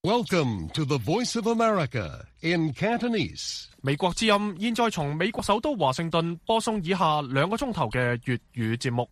Welcome to the Voice of America in Cantonese. 美國之音現在從美國首都華盛頓播送以下2個鐘頭嘅粵語節目。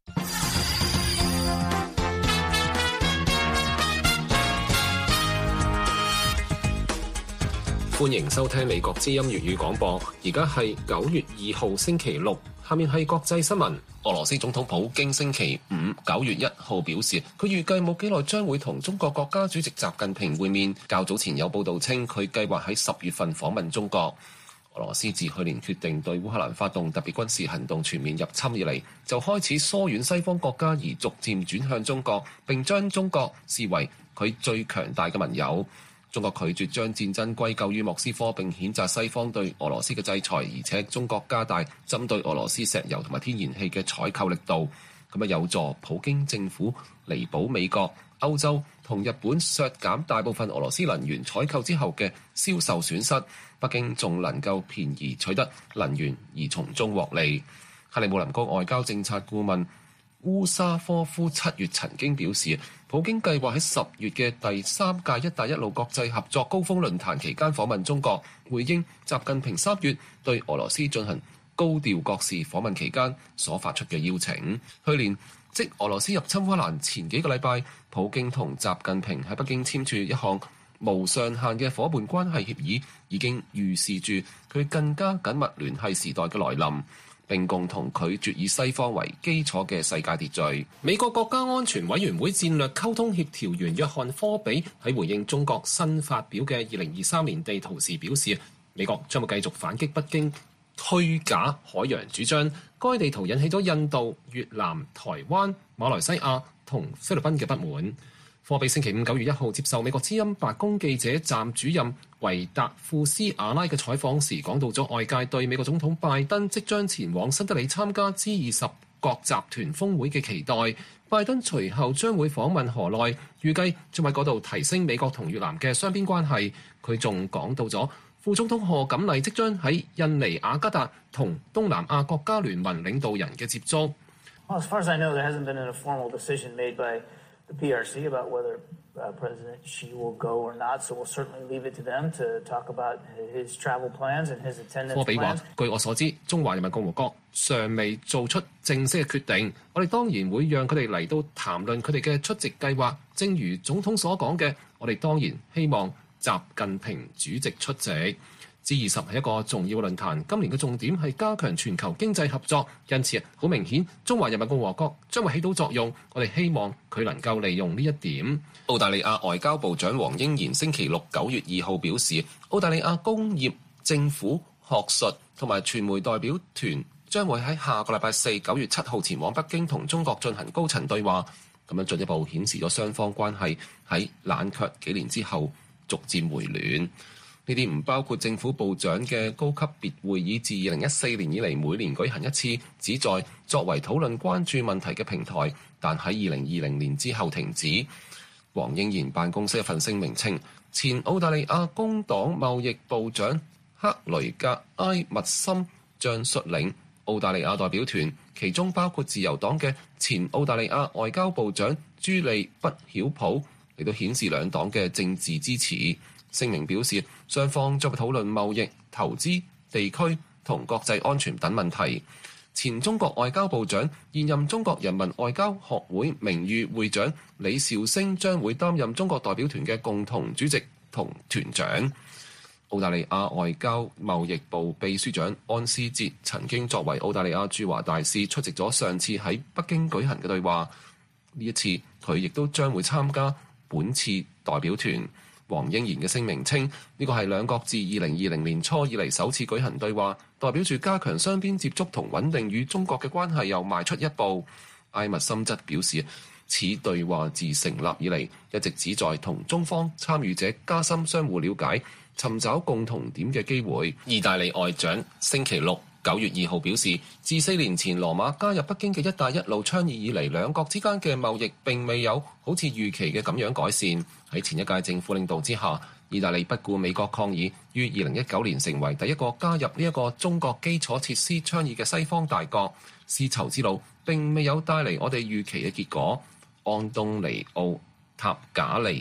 歡迎收聽美國之音粵語廣播，而家係9月2號星期六，下面係國際新聞。俄羅斯總統普京星期五9月1號表示，佢預計冇幾耐將會同中國國家主席習近平會面。較早前有報道稱，佢計劃喺10月份訪問中國。俄羅斯自去年決定對烏克蘭發動特別軍事行動全面入侵以嚟，就開始疏遠西方國家，而逐漸轉向中國，並將中國視為佢最強大嘅盟友。中國拒絕將戰爭歸咎於莫斯科，並譴責西方對俄羅斯嘅制裁，而且中國加大針對俄羅斯石油同埋天然氣嘅採購力度，咁有助普京政府彌補美國、歐洲同日本削減大部分俄羅斯能源採購之後嘅銷售損失。北京仲能夠便宜取得能源而從中獲利。克里姆林宮外交政策顧問烏沙科夫7月曾經表示，普京計劃喺10月嘅第3屆一帶一路國際合作高峰論壇期間訪問中國，回應習近平3月對俄羅斯進行高調國事訪問期間所發出嘅邀請。去年即俄羅斯入侵烏克蘭前幾個禮拜，普京同習近平喺北京簽署一項無上限嘅夥伴關係協議，已經預示住佢更加緊密聯繫時代嘅來臨，並共同拒絕以西方為基礎嘅世界秩序。美國國家安全委員會戰略溝通協調員約翰科比喺回應中國新發表嘅2023年地圖時表示，美國將會繼續反擊北京虛假海洋主張。該地圖引起咗印度、越南、台灣、馬來西亞同菲律賓嘅不滿。科比星期五9月1號接受美國之音白宮記者站主任維達庫斯阿拉嘅採訪時，講到咗外界對美國總統拜登即將前往新德里參加 G20 國集團峰會嘅期待。拜登隨後將會訪問河內，預計將喺嗰度提升美國同越南嘅雙邊關係。佢仲講到咗副總統賀錦麗即將喺印尼雅加達同東南亞國家聯盟領導人嘅接觸。 Well, as far as I know, there hasn't been a formal decision made by the PRC about whether President Xi will go or not, so we'll certainly leave it to them to talk about his travel plans and his attendance plans. 科比話：據我所知，中華人民共和國尚未做出正式嘅決定，我哋當然會讓佢哋嚟到談論佢哋嘅出席計劃。正如總統所講嘅，我哋當然希望習近平主席出席。G20 係一個重要論壇，今年嘅重點係加強全球經濟合作，因此好明顯，中華人民共和國將會起到作用。我哋希望佢能夠利用呢一點。澳大利亞外交部長黃英賢星期六9月2號表示，澳大利亞工業、政府、學術同埋傳媒代表團將會喺下個禮拜4 9月7號前往北京同中國進行高層對話，咁樣進一步顯示咗雙方關係喺冷卻幾年之後逐漸回暖。呢啲唔包括政府部長嘅高級別會議，自2014年以嚟每年舉行一次，旨在作為討論關注問題嘅平台，但喺2020年之後停止。黃英賢辦公室一份聲明稱，前澳大利亞工黨貿易部長克雷格埃密森將率領澳大利亞代表團，其中包括自由黨嘅前澳大利亞外交部長朱莉不曉普，嚟到顯示兩黨嘅政治支持。聲明表示，雙方將會討論貿易、投資、地區同國際安全等問題。前中國外交部長、現任中國人民外交學會名譽會長李兆星將會擔任中國代表團嘅共同主席同團長。澳大利亞外交貿易部秘書長安斯捷曾經作為澳大利亞駐華大使出席咗上次喺北京舉行嘅對話，呢一次佢亦都將會參加本次代表團。黃英賢嘅聲明稱，呢個係兩國自2020年初以嚟首次舉行對話，代表住加強雙邊接觸同穩定與中國嘅關係又邁出一步。埃密森則表示，此對話自成立以嚟一直旨在同中方參與者加深相互了解，尋找共同點嘅機會。意大利外長星期六9月2號表示，自4年前羅馬加入北京嘅一帶一路倡議以嚟，兩國之間嘅貿易並未有好似預期嘅咁樣改善。喺前一屆政府領導之下，意大利不顧美國抗議，於2019年成為第一個加入呢一個中國基礎設施倡議嘅西方大國。絲綢之路並未有帶嚟我哋預期嘅結果。安東尼奧塔賈尼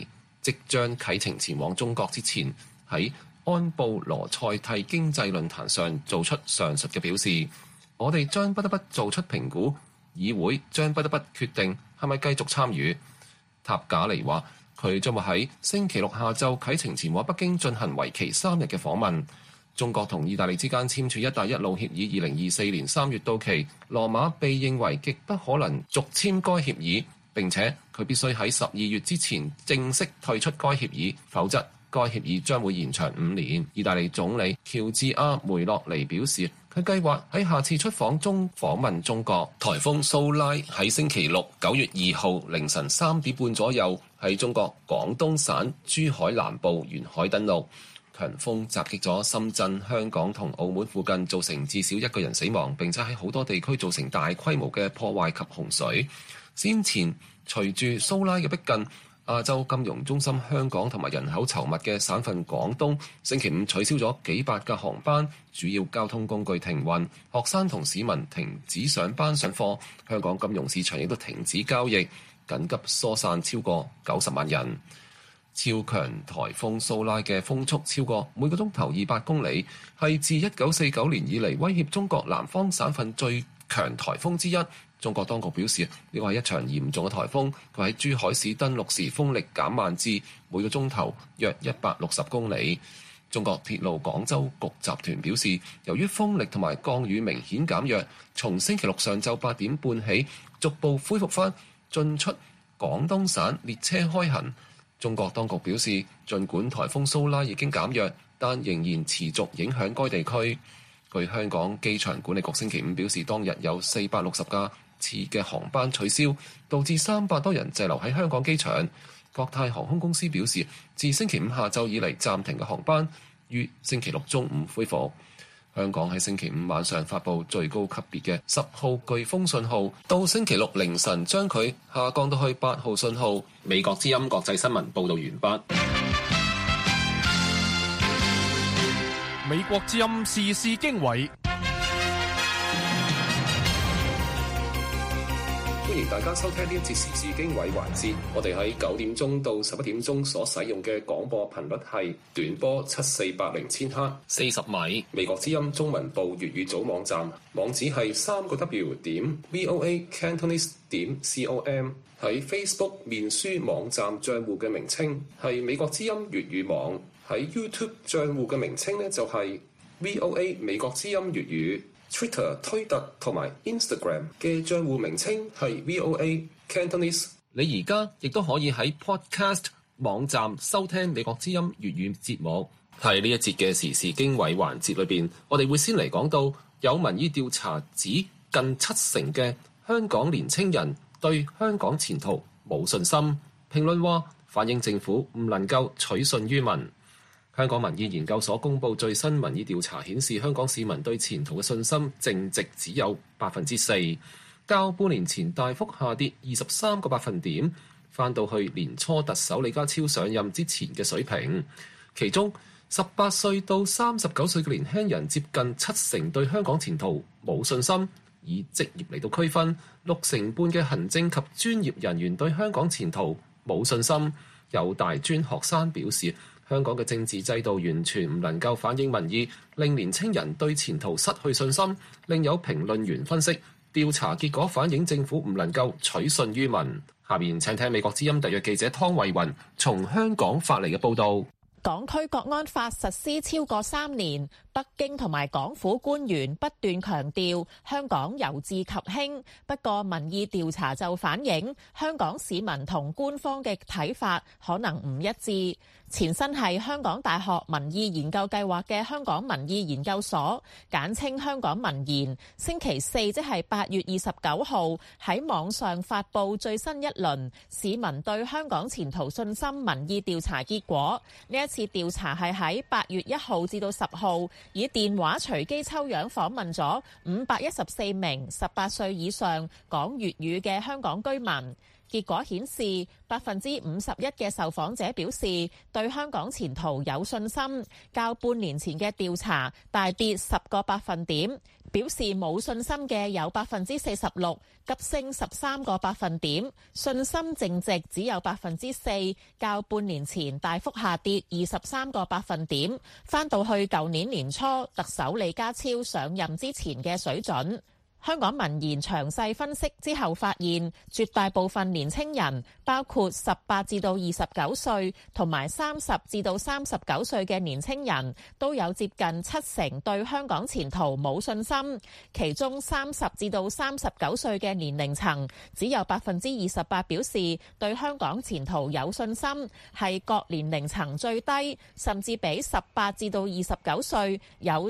即將啟程前往中國之前，喺安布羅塞蒂經濟論壇上做出上述嘅表示。我哋將不得不做出評估，議會將不得不決定係咪繼續參與。塔賈尼話，佢將會喺星期六下晝啟程前往北京進行為期3日嘅訪問。中國同意大利之間簽署一帶一路協議2024年3月到期，羅馬被認為極不可能續簽該協議，並且佢必須喺12月之前正式退出該協議，否則該協議將會延長5年。意大利總理喬治亞梅洛尼表示，佢計劃喺下次出訪中訪問中國。颱風蘇拉喺星期六9月2號凌晨3點半左右喺中國廣東省珠海南部沿海登陸。強風襲擊咗深圳、香港同澳門附近，造成至少1個人死亡，並且喺好多地區造成大規模嘅破壞及洪水。先前隨住蘇拉嘅逼近，亞洲金融中心香港同埋人口稠密嘅省份廣東，星期五取消咗幾百架航班，主要交通工具停運，學生同市民停止上班上課，香港金融市場亦都停止交易，緊急疏散超過90萬人。超強颱風蘇拉嘅風速超過每個鐘頭200公里，係自1949年以嚟威脅中國南方省份最強颱風之一。中國當局表示，呢個係一場嚴重嘅颱風，佢喺珠海市登陸時風力減慢至每個鐘頭約160公里。中國鐵路廣州局集團表示，由於風力同埋降雨明顯減弱，從星期六上晝8點半起，逐步恢復返進出廣東省列車開行。中國當局表示，儘管颱風蘇拉已經減弱，但仍然持續影響該地區。據香港機場管理局星期五表示，當日有460架次嘅航班取消，導致300多人滯留喺香港機場。國泰航空公司表示，自星期五下晝以嚟暫停嘅航班，於星期六中午恢復。香港喺星期五晚上發布最高級別嘅10號颶風信號，到星期六凌晨將佢下降到去8號信號。美國之音國際新聞報導完畢。 美國之音時事經緯。 歡迎大家收聽呢一節時事經緯環節。我哋喺9點鐘到11點鐘所使用嘅廣播頻率係短波7480千赫40米。美國之音中文部粵語組網站網址係3w.voacantonese.com。喺 Facebook 面書網站賬戶嘅名稱係美國之音粵語網。喺 YouTube 賬戶嘅名稱呢，就係 VOA 美國之音粵語。Twitter 推特同埋 Instagram 嘅賬戶名稱係 VOA Cantonese。你而家亦都可以喺 Podcast 網站收聽美國之音粵語節目。喺呢一節嘅時事經緯環節裏邊，我哋會先嚟講到有民意調查指近70%嘅香港年青人對香港前途冇信心。評論話反映政府唔能夠取信於民。香港民意研究所公布最新民意調查顯示，香港市民對前途嘅信心淨值只有4%，較半年前大幅下跌23個百分點，翻到去年初特首李家超上任之前嘅水平。其中18歲到39歲嘅年輕人接近70%對香港前途冇信心，以職業嚟到區分，60%半嘅行政及專業人員對香港前途冇信心。有大專學生表示，香港嘅政治制度完全唔能夠反映民意，令年青人對前途失去信心。另有評論員分析，調查結果反映政府唔能夠取信於民。下面請聽美國之音特約記者湯慧雲從香港發嚟嘅報導。 港區國安法實施超過3年，北京同埋港府官員不斷強調香港由治及興，不過民意調查就反映香港市民同官方嘅睇法可能唔一致。前身係香港大學民意研究計劃嘅香港民意研究所，簡稱香港民研，星期四即係8月29號喺網上發布最新一輪市民對香港前途信心民意調查結果。呢一次調查係喺8月1號至到10號以電話隨機抽樣訪問咗514名18歲以上講粵語嘅香港居民。 結果顯示51%嘅受訪者表示對香港前途有信心，較半年前嘅調查大跌10個百分點。表示冇信心嘅有46%，急升13個百分點，信心淨值只有4%，較半年前大幅下跌23個百分點，返到去舊年年初特首李家超上任之前嘅水準。香港民研詳細分析之後發現，絕大部分年青人，包括18至到29歲同埋30至到39歲嘅年青人，都有接近70%對香港前途冇信心。其中30至到39歲嘅年齡層，只有28%表示對香港前途有信心，係各年齡層最低，甚至比18至到29歲有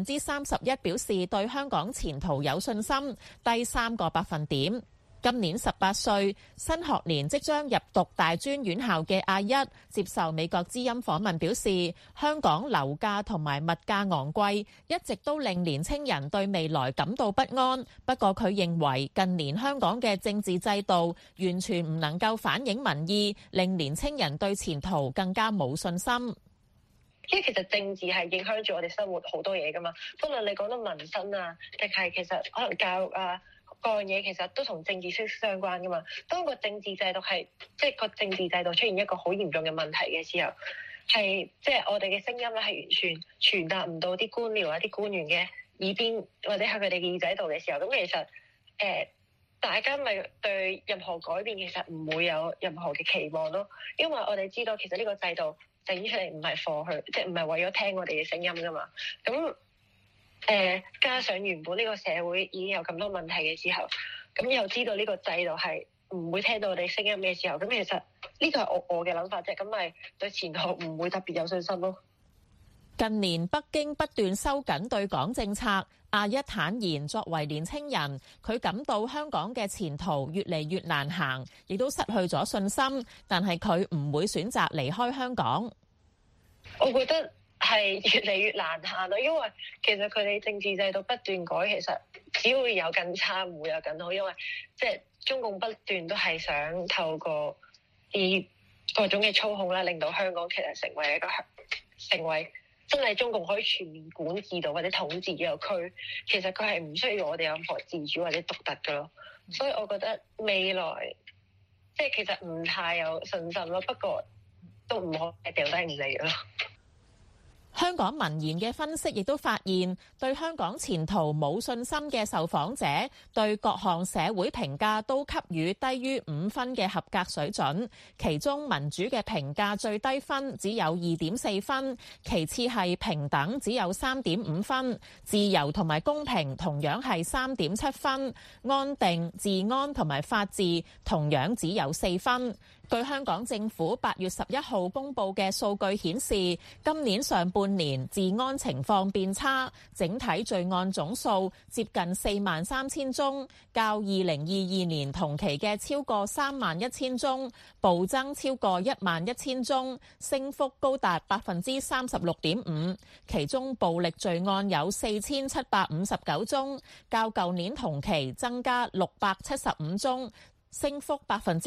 31%表示對香港前途有信心，低3個百分點。今年18歲，新學年即將入讀大專院校嘅阿一接受美國之音訪問表示，香港樓價同埋物價昂貴，一直都令年青人對未來感到不安。不過佢認為近年香港嘅政治制度完全唔能夠反映民意，令年青人對前途更加冇信心。 因為其實政治係影響住我哋生活好多嘢噶嘛，不論你講到民生啊，定係其實可能教育啊，各樣嘢其實都同政治息息相關噶嘛。當個政治制度係即係個政治制度出現一個好嚴重嘅問題嘅時候，係即係我哋嘅聲音咧係完全傳達唔到啲官僚啊、啲官員嘅耳邊或者喺佢哋嘅耳仔度嘅時候，咁其實大家咪對任何改變其實唔會有任何嘅期望咯，因為我哋知道其實呢個制度整出嚟唔係貨佢，即係唔係為咗聽我哋嘅聲音噶嘛。咁加上原本呢個社會已經有咁多問題嘅時候，咁又知道呢個制度係唔會聽到我哋聲音嘅時候，咁其實呢個係我嘅諗法啫。咁咪對前途唔會特別有信心咯。 近年北京不斷收緊對港政策，阿一坦言作為年青人，佢感到香港嘅前途越嚟越難行，亦都失去咗信心，但係佢唔會選擇離開香港。 我覺得係越嚟越難行咯，因為其實佢哋政治制度不斷改，其實只會有更差，唔會有更好，因為即係中共不斷都係想透過啲各種嘅操控啦，令到香港其實成為真係中共可以全面管治到或者統治嘅個區，其實佢係唔需要我哋有任何自主或者獨特嘅咯。所以我覺得未來即係其實唔太有信心咯，不過都唔可以掉低唔理咯。 香港民研嘅分析亦都發現，對香港前途冇信心嘅受訪者，對各項社會評價都給予低於5分嘅合格水準，其中民主嘅評價最低分只有2.4分，其次係平等只有3.5分，自由同埋公平同樣係3.7分，安定、治安同埋法治同樣只有4分。據香港政府8月11號公佈嘅數據顯示，今年上半年治安情況變差，整體罪案總數接近43000宗，較2022年同期嘅超過31000宗，暴增超過11000宗，升幅高達36.5%。其中暴力罪案有4759宗，較舊年同期增加675宗。升幅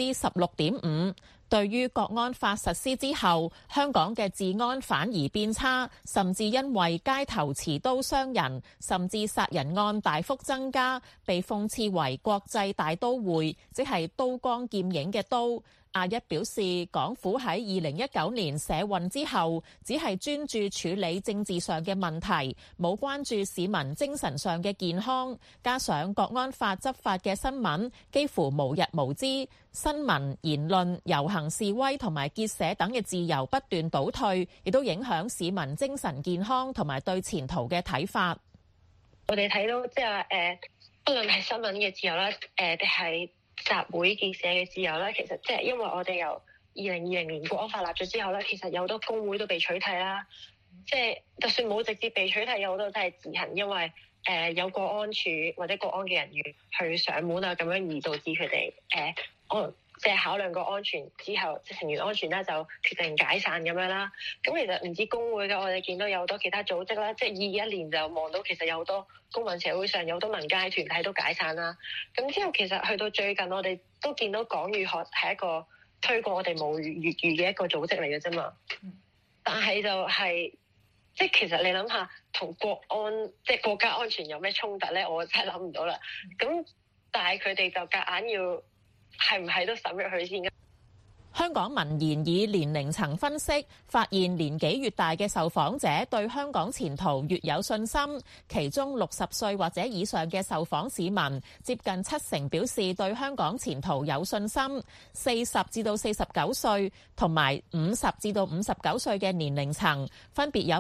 16.5%。對於國安法實施之後，香港嘅治安反而變差，甚至因為街頭持刀傷人，甚至殺人案大幅增加，被諷刺為國際大都會，即係刀光劍影嘅刀。阿一表示，港府喺2019年社運之後，只係專注處理政治上嘅問題，冇關注市民精神上嘅健康。加上國安法執法嘅新聞幾乎無日無之，新聞、言論、遊行示威同埋結社等嘅自由不斷倒退，亦都影響市民精神健康同埋對前途嘅睇法。 我哋睇到即係不論係新聞嘅自由啦，定係集會結社嘅自由啦，其實即係因為我哋由2020年國安法立咗之後咧，其實有好多工會都被取締啦。即係就算冇直接被取締，有好多都係自行，因為有國安處或者國安嘅人員去上門啊，咁樣而導致佢哋即係考量個安全之後，即係成員安全啦，就決定解散咁樣啦。咁其實唔止工會嘅，我哋見到有好多其他組織啦，即係21年就望到其實有好多公民社會上有好多民間團體都解散啦。咁之後其實去到最近，我哋都見到港語學係一個推廣我哋母語粵語嘅一個組織嚟嘅啫嘛。但係就係、即係其實你諗下，同國安即係國家安全有咩衝突咧？我真係諗唔到啦。咁但係佢哋就夾硬要係唔係都審入去先？ 香港民研以年齡層分析，發現年紀越大嘅受訪者對香港前途越有信心。其中60歲或者以上嘅受訪市民，接近70%表示對香港前途有信心。40至到49歲同埋50至到59歲嘅年齡層，分別有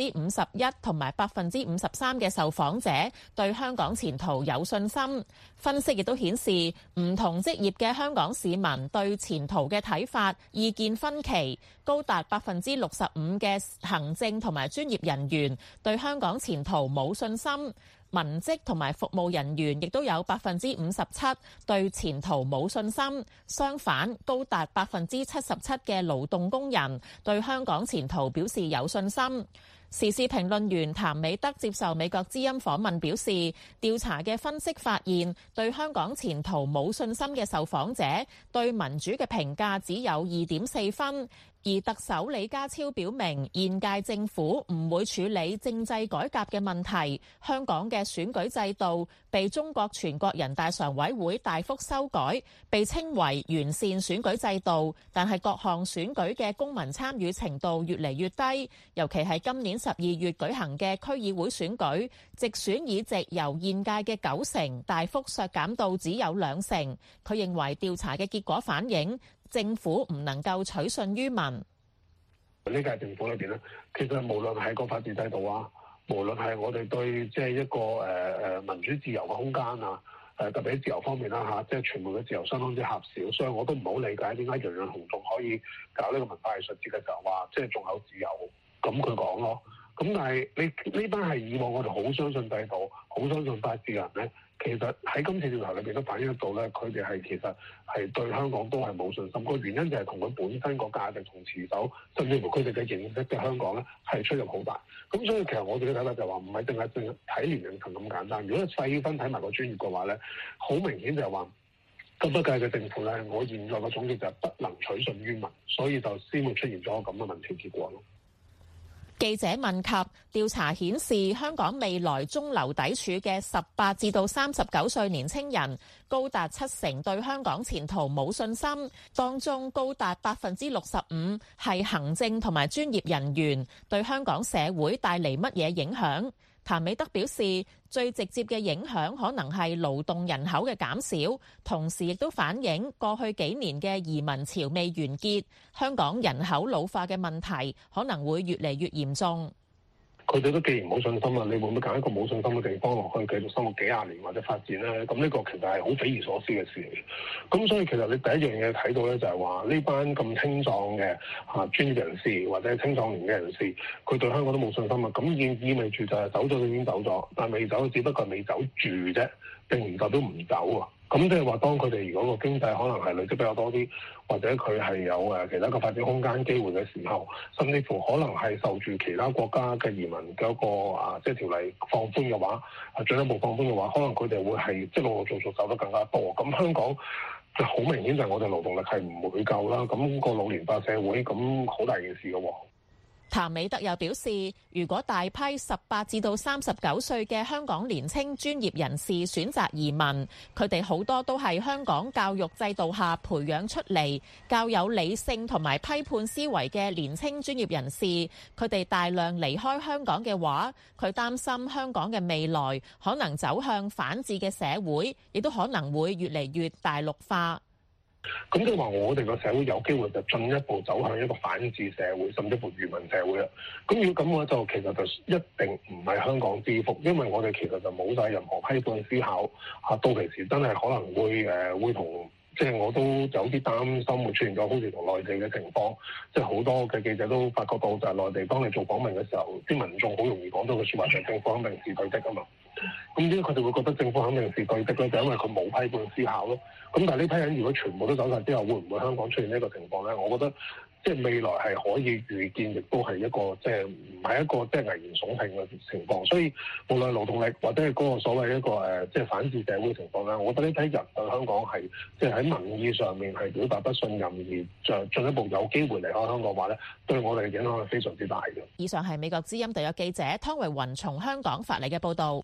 51%同埋53%嘅受訪者對香港前途有信心。分析亦都顯示，唔同職業嘅香港市民對前途嘅睇法意見分歧，高達65%嘅行政同埋專業人員對香港前途冇信心，文職同埋服務人員亦都有57%對前途冇信心。相反，高達77%嘅勞動工人對香港前途表示有信心。時事評論員譚美德接受美國之音訪問表示，調查嘅分析發現，對香港前途冇信心嘅受訪者對民主嘅評價只有2.4分。而特首李家超表明，現屆政府唔會處理政制改革嘅問題。香港嘅選舉制度被中國全國人大常委會大幅修改，被稱為完善選舉制度，但係各項選舉嘅公民參與程度越嚟越低，尤其係今年12月舉行嘅區議會選舉，直選議席由現屆嘅90%大幅削減到只有2%。佢認為調查嘅結果反映政府唔能夠取信於民。呢屆政府裏邊咧，其實無論係個法治制度啊，無論係我哋對即係一個民主自由嘅空間啊，特別喺自由方面啦嚇，即係傳媒嘅自由相當之狹小，所以我都唔好理解點解楊潤雄仲可以搞呢個文化藝術節嘅時候話即係仲有自由，咁佢講咯。咁但係你呢班係以往我哋好相信制度、好相信法治嘅人咧，其實喺今次調查裏邊都反映得到咧，佢哋係其實係對香港都係冇信心。個原因就係同佢本身個價值同持守，甚至乎佢哋嘅認識嘅香港咧係出入好大。咁所以其實我哋嘅睇法就話唔係淨係睇年齡層咁簡單。如果細分睇埋個專業嘅話咧，好明顯就係話今一屆嘅政府咧，我現在嘅總結就係不能取信於民，所以就先會出現咗咁嘅民調結果咯。 記者問及調查顯示，香港未來中流砥柱嘅18至到39歲年青人，高達70%對香港前途冇信心，當中高達65%係行政同埋專業人員，對香港社會帶嚟乜嘢影響？譚美德表示，最直接嘅影響可能係勞動人口嘅減少，同時亦都反映過去幾年嘅移民潮未完結，香港人口老化嘅問題可能會越嚟越嚴重。 佢哋都既然冇信心啦，你會唔會揀一個冇信心嘅地方落去繼續生活幾廿年或者發展咧？咁呢個其實係好匪夷所思嘅事嚟嘅。咁所以其實你第一樣嘢睇到咧，就係話呢班咁青壯嘅專業人士或者青壯年嘅人士，佢對香港都冇信心啊。咁意味住就係走咗已經走咗，但係未走只不過係未走住啫，並唔代表唔走啊。咁即係話，當佢哋如果個經濟可能係累積比較多啲，或者佢係有其他嘅發展空間機會嘅時候，甚至乎可能係受住其他國家嘅移民嘅一個即係條例放寬嘅話，進一步放寬嘅話，可能佢哋會係即係陸陸續續走得更加多。咁香港就好明顯就係我哋勞動力係唔會夠啦。咁個老年化社會，咁好大件事嘅喎。 譚美德又表示，如果大批18至到39歲嘅香港年青專業人士選擇移民，佢哋好多都係香港教育制度下培養出嚟，較有理性同埋批判思維嘅年青專業人士，佢哋大量離開香港嘅話，佢擔心香港嘅未來可能走向反智嘅社會，亦都可能會越嚟越大陸化。 咁即係話，我哋個社會有機會就進一步走向一個反智社會，甚至乎愚民社會啦。咁如果咁嘅話，就其實就一定唔係香港之福，因為我哋其實就冇晒任何批判思考到其時真係可能會同即係我都有啲擔心會出現咗好似同內地嘅情況，即係好多嘅記者都發覺到就係內地當你做訪問嘅時候，啲民眾好容易講到嘅説話就係政府肯定是對的啊嘛。咁點解佢哋會覺得政府肯定是對的咧？就因為佢冇批判思考咯。咁但係呢批人如果全部都走晒之後，會唔會香港出現呢個情況咧？我覺得即係未來係可以預見，亦都係一個即係唔係一個即係危言聳聽嘅情況。所以無論勞動力或者係嗰個所謂一個即係反智社會情況咧，我覺得呢批人對香港係即係喺民意上面係表達不信任，而進一步有機會離開香港嘅話咧，對我哋嘅影響係非常之大嘅。 以上係美國之音特約記者湯維雲從香港發嚟嘅報導。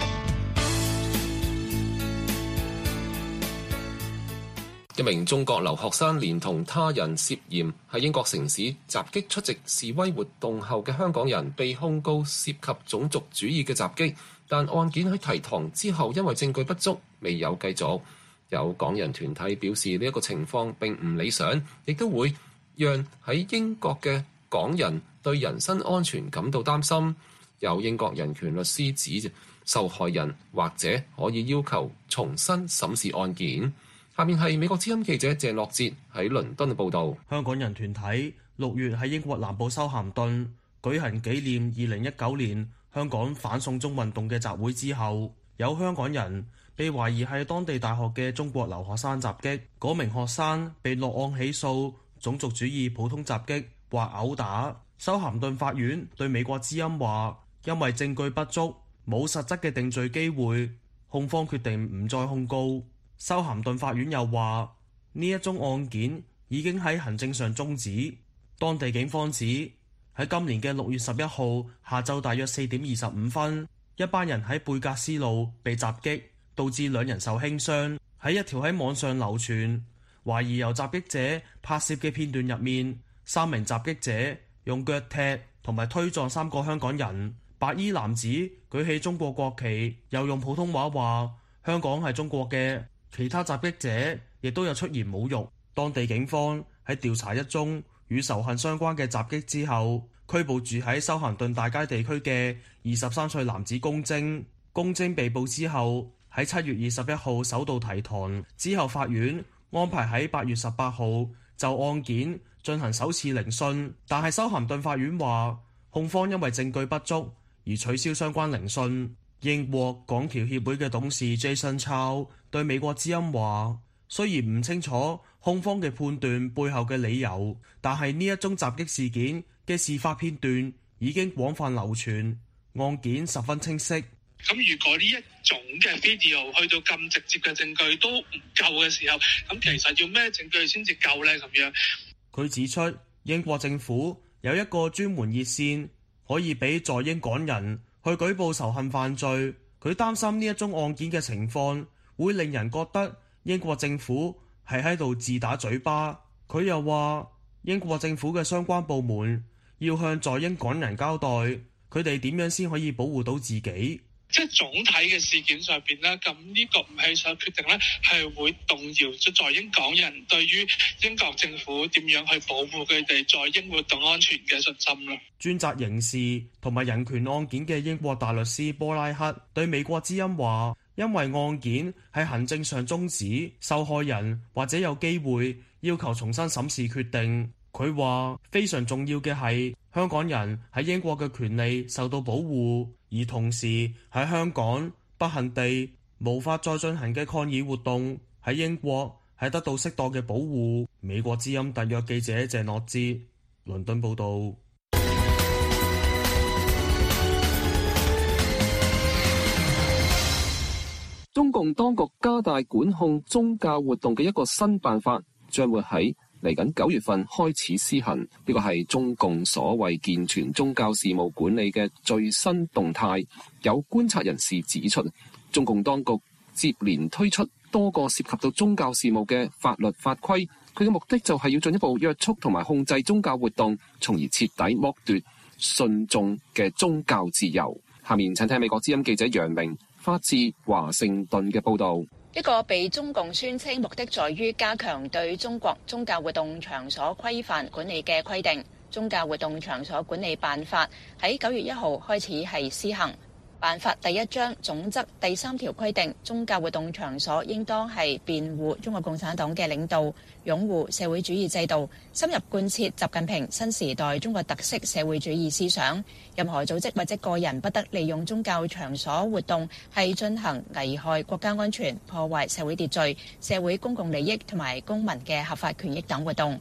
一名中國留學生連同他人涉嫌喺英國城市襲擊出席示威活動後嘅香港人，被控告涉及種族主義嘅襲擊，但案件喺提堂之後因為證據不足，未有繼續。有港人團體表示呢一個情況並唔理想，亦都會讓喺英國嘅港人對人身安全感到擔心。有英國人權律師指，受害人或者可以要求重新審視案件。下面係美國之音記者鄭樂哲喺倫敦嘅報導。 香港人團體6月喺英國南部修咸頓舉行紀念2019年香港反送中運動嘅集會之後，有香港人被懷疑係當地大學嘅中國留學生襲擊，嗰名學生被落案起訴種族主義普通襲擊或毆打。修咸頓法院對美國之音話，因為證據不足，冇實質嘅定罪機會，控方決定唔再控告。修咸頓法院又話，呢一宗案件已經喺行政上終止。當地警方指，喺今年嘅6月11號下晝大約4點25分，一班人喺貝格斯路被襲擊，導致2人受輕傷。喺一條喺網上流傳懷疑由襲擊者拍攝嘅片段入面，3名襲擊者用腳踢同埋推撞3個香港人。白衣男子舉起中國國旗，又用普通話話香港係中國嘅。其他襲擊者亦都有出言侮辱。當地警方喺調查一宗與仇恨相關嘅襲擊之後，拘捕住喺修咸頓大街地區嘅23歲男子龔晶。龔晶被捕之後喺7月21號首度提堂，之後法院安排喺8月18號就案件進行首次聆訊，但係修咸頓法院話控方因為證據不足而取消相關聆訊。英國港僑協會嘅董事 Jason Chow 對美國之音話，雖然唔清楚控方嘅判斷背後嘅理由，但係呢一宗襲擊事件嘅事發片段已經廣泛流傳，案件十分清晰。 咁如果呢一種嘅 video 去到咁直接嘅證據都唔夠嘅時候，咁其實要咩證據先至夠呢？咁樣佢指出，英國政府有一個專門熱線，可以俾在英港人去舉報仇恨犯罪。佢擔心呢一宗案件嘅情況會令人覺得英國政府係喺度自打嘴巴。佢又話，英國政府嘅相關部門要向在英港人交代，佢哋點樣先可以保護到自己。 即係總體嘅事件上邊咧，咁呢個唔起訴決定咧，係會動搖咗在英港人對於英國政府點樣去保護佢哋在英活動安全嘅信心咯。 專責刑事同埋人權案件嘅英國大律師波拉克對美國之音話，因為案件喺行政上終止，受害人或者有機會要求重新審視決定。佢話非常重要嘅係香港人喺英國嘅權利受到保護，而同時喺香港不幸地無法再進行嘅抗議活動喺英國係得到適當嘅保護。美國之音特約記者鄭樂之倫敦報道。 中共當局加大管控宗教活動嘅一個新辦法，將會喺嚟緊9月份開始施行。呢個係中共所謂健全宗教事務管理嘅最新動態。有觀察人士指出，中共當局接連推出多個涉及到宗教事務嘅法律法規，佢嘅目的就係要進一步約束同埋控制宗教活動，從而徹底剝奪信眾嘅宗教自由。下面請聽美國之音記者楊明發自華盛頓嘅報導。 一個被中共宣稱目的在於加強對中國宗教活動場所規範管理嘅規定，宗教活動場所管理辦法喺9月1號開始係施行。辦法第1章總則第3條規定，宗教活動場所應當係辯護中國共產黨嘅領導，擁護社會主義制度，深入貫徹習近平新時代中國特色社會主義思想。任何組織或者個人不得利用宗教場所活動係進行危害國家安全、破壞社會秩序、社會公共利益同埋公民嘅合法權益等活動。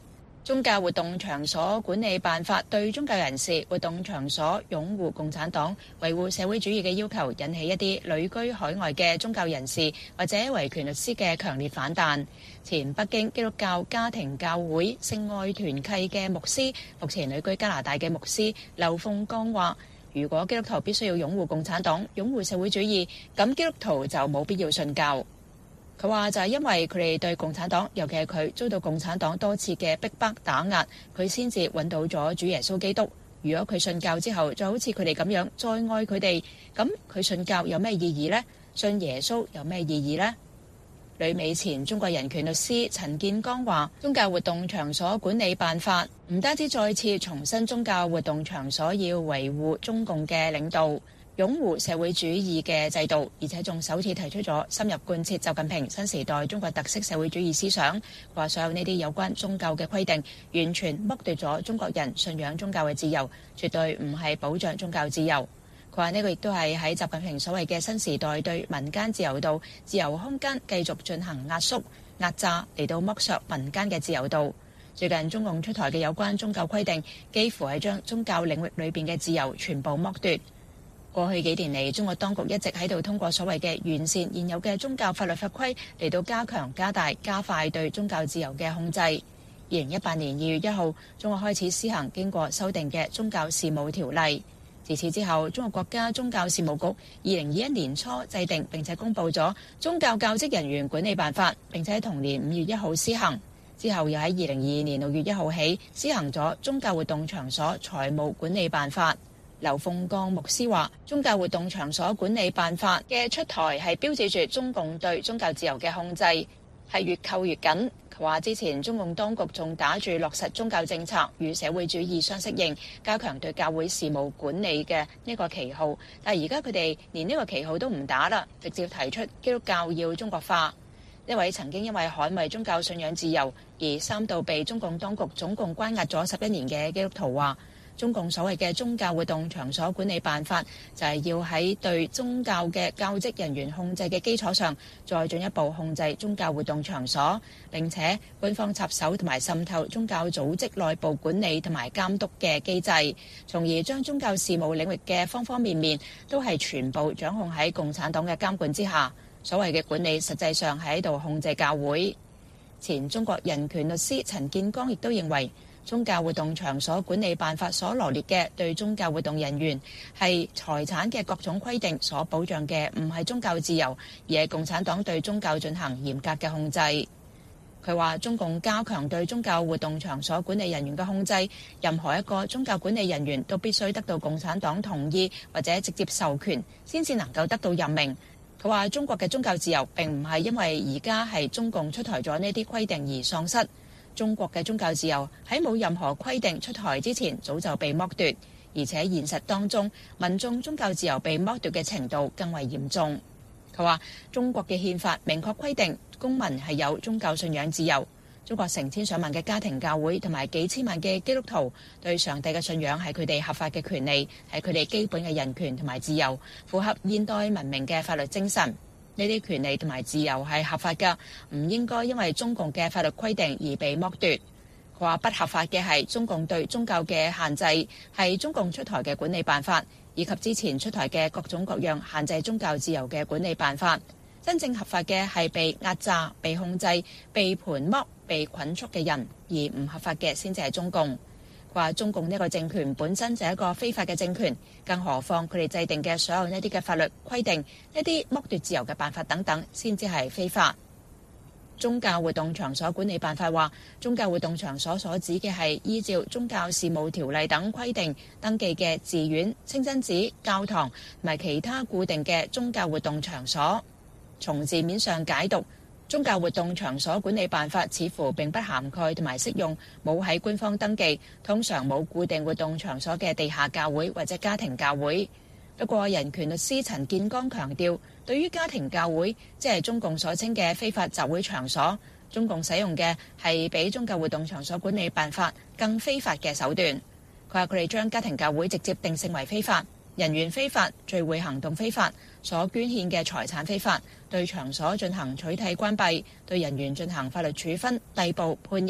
宗教活動場所管理辦法對宗教人士、活動場所擁護共產黨、維護社會主義嘅要求，引起一啲旅居海外嘅宗教人士或者維權律師嘅強烈反彈。前北京基督教家庭教會聖愛團契嘅牧師，目前旅居加拿大嘅牧師劉鳳剛話，如果基督徒必須要擁護共產黨、擁護社會主義，咁基督徒就冇必要信教。佢話就係因為佢哋對共產黨，尤其係佢遭到共產黨多次嘅逼迫打壓，佢先至揾到咗主耶穌基督。如果佢信教之後，就好似佢哋咁樣再愛佢哋，咁佢信教有咩意義呢？信耶穌有咩意義呢？旅美前中國人權律師陳建剛話，宗教活動場所管理辦法唔單止再次重申宗教活動場所要維護中共嘅領導，擁護社會主義嘅制度，而且仲首次提出咗深入貫徹習近平新時代中國特色社會主義思想。話所有呢啲有關宗教嘅規定，完全剝奪咗中國人信仰宗教嘅自由，絕對唔係保障宗教自由。佢話呢個亦都係喺習近平所謂嘅新時代對民間自由度、自由空間繼續進行壓縮、壓榨，嚟到剝削民間嘅自由度。最近中共出台嘅有關宗教規定，幾乎係將宗教領域裏邊嘅自由全部剝奪。過去幾年嚟，中國當局一直喺度通過所謂嘅完善現有嘅宗教法律法規，嚟到加強、加大、加快對宗教自由嘅控制。2018年2月1號，中國開始施行經過修訂嘅宗教事務條例。自此之後，中國國家宗教事務局2021年初制定並且公布咗《宗教教職人員管理辦法》，並且喺同年5月1號施行。之後又喺2022年6月1號起施行咗《宗教活動場所財務管理辦法》。劉鳳剛牧師話，宗教活動場所管理辦法嘅出台係標誌住中共對宗教自由嘅控制係越扣越緊。佢話之前中共當局仲打住落實宗教政策與社會主義相適應，加強對教會事務管理嘅呢個旗號，但係而家佢哋連呢個旗號都唔打啦，直接提出基督教要中國化。呢位曾經因為捍衛宗教信仰自由而3度被中共當局總共關押咗11年嘅基督徒話，中共所謂嘅宗教活動場所管理辦法就係要喺對宗教嘅教職人員控制嘅基礎上，再進一步控制宗教活動場所，並且官方插手同埋滲透宗教組織內部管理同埋監督嘅機制，從而將宗教事務領域嘅方方面面都係全部掌控喺共產黨嘅監管之下。所謂嘅管理實際上係喺度控制教會。前中國人權律師陳建剛亦都認為，宗教活動場所管理辦法所羅列嘅對宗教活動人員係財產嘅各種規定所保障嘅唔係宗教自由，而係共產黨對宗教進行嚴格嘅控制。佢話中共加強對宗教活動場所管理人員嘅控制，任何一個宗教管理人員都必須得到共產黨同意或者直接授權先至能夠得到任命。佢話中國嘅宗教自由並唔係因為而家係中共出台咗呢啲規定而喪失。中國嘅宗教自由喺冇任何規定出台之前早就被剝奪，而且現實當中民眾宗教自由被剝奪嘅程度更為嚴重。佢話中國嘅憲法明確規定公民係有宗教信仰自由，中國成千上萬嘅家庭教會同埋幾千萬嘅基督徒對上帝嘅信仰係佢哋合法嘅權利，係佢哋基本嘅人權同埋自由，符合現代文明嘅法律精神。呢啲權利同埋自由係合法㗎，唔應該因為中共嘅法律規定而被剝奪。佢話不合法嘅係中共對宗教嘅限制，係中共出台嘅管理辦法，以及之前出台嘅各種各樣限制宗教自由嘅管理辦法。真正合法嘅係被壓榨、被控制、被盤剝、被捆束嘅人，而唔合法嘅先至係中共。話中共呢個政權本身就係一個非法嘅政權，更何況佢哋制定嘅所有呢啲嘅法律規定、呢啲剝奪自由嘅辦法等等，先至係非法。宗教活動場所管理辦法話，宗教活動場所所指嘅係依照宗教事務條例等規定登記嘅寺院、清真寺、教堂同埋其他固定嘅宗教活動場所。從字面上解讀，宗教活動場所管理辦法似乎並不涵蓋同埋適用冇喺官方登記、通常冇固定活動場所嘅地下教會或者家庭教會。不過，人權律師陳建剛強調，對於家庭教會，即係中共所稱嘅非法集會場所，中共使用嘅係比宗教活動場所管理辦法更非法嘅手段。佢話佢哋將家庭教會直接定性為非法，人員非法，聚會行動非法，所捐獻嘅財產非法，對場所進行取締關閉，對人員進行法律處分、逮捕、判刑。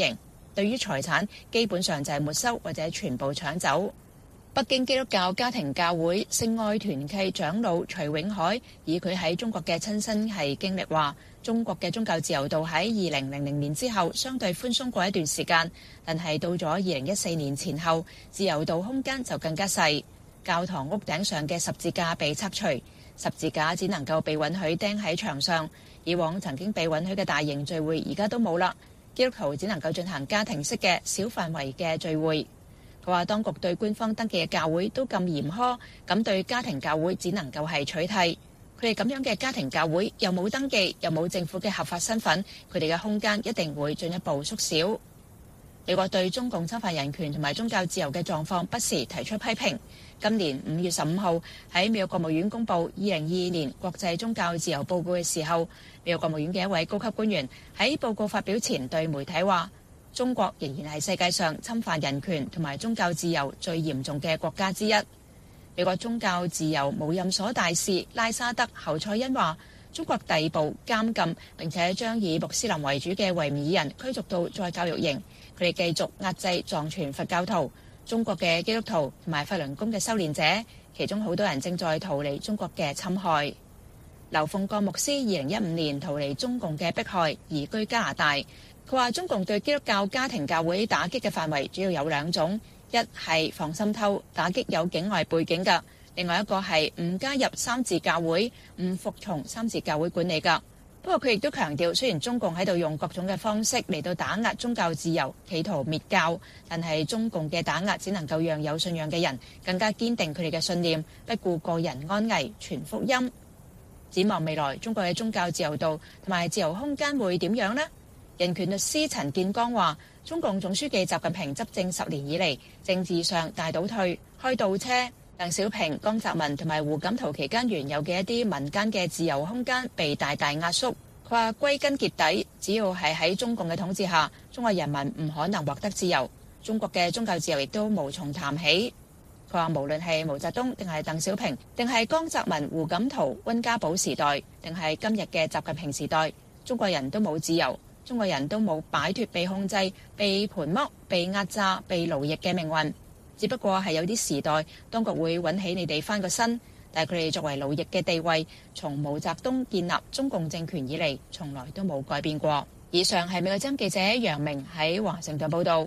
對於財產基本上就係沒收或者全部搶走。北京基督教家庭教會聖愛團契長老徐永海以佢喺中國嘅親身係經歷話，中國嘅宗教自由度喺2000年之後相對寬鬆過一段時間，但係到咗2014年前後，自由度空間就更加細。教堂屋頂上嘅十字架被拆除，十字架只能夠被允許釘喺牆上。以往曾經被允許嘅大型聚會而家都冇啦，基督徒只能夠進行家庭式嘅小範圍嘅聚會。佢話當局對官方登記嘅教會都咁嚴苛，咁對家庭教會只能夠係取締。佢哋咁樣嘅家庭教會又冇登記，又冇政府嘅合法身份，佢哋嘅空間一定會進一步縮小。美國對中共侵犯人權同埋宗教自由嘅狀況不時提出批評。今年5月15號喺美國國務院公布2022年國際宗教自由報告嘅時候，美國國務院嘅一位高級官員喺報告發表前對媒體話，中國仍然係世界上侵犯人權同埋宗教自由最嚴重嘅國家之一。美國宗教自由無任所大使拉沙德侯賽因話，中國逮捕、監禁並且將以穆斯林為主嘅維吾爾人驅逐到再教育營，佢哋繼續壓制藏傳佛教徒、中國嘅基督徒同埋法輪功嘅修煉者，其中好多人正在逃離中國嘅侵害。劉鳳國牧師2015年逃離中共嘅迫害，移居加拿大。佢話中共對基督教家庭教會打擊嘅範圍主要有2種，一係防滲透，打擊有境外背景嘅；另外一個係唔加入三自教會，唔服從三自教會管理嘅。不過佢亦都強調，雖然中共喺度用各種嘅方式嚟到打壓宗教自由，企圖滅教，但係中共嘅打壓只能夠讓有信仰嘅人更加堅定佢哋嘅信念，不顧個人安危，傳福音。展望未來，中國嘅宗教自由度同埋自由空間會點樣呢？人權律師陳建剛話，中共總書記習近平執政10年以嚟，政治上大倒退，開倒車。鄧小平、江澤民同埋胡錦濤期間原有嘅一啲民間嘅自由空間被大大壓縮。佢話歸根結底，只要係喺中共嘅統治下，中國人民唔可能獲得自由，中國嘅宗教自由亦都無從談起。佢話無論係毛澤東定係鄧小平，定係江澤民、胡錦濤、溫家寶時代，定係今日嘅習近平時代，中國人都冇自由，中國人都冇擺脫被控制、被盤剝、被壓榨、被奴役嘅命運。只不過係有啲時代，當局會揾起你哋翻個身，但係佢哋作為奴役嘅地位，從毛澤東建立中共政權以嚟，從來都冇改變過。以上係美國之音記者楊明喺華盛頓報道。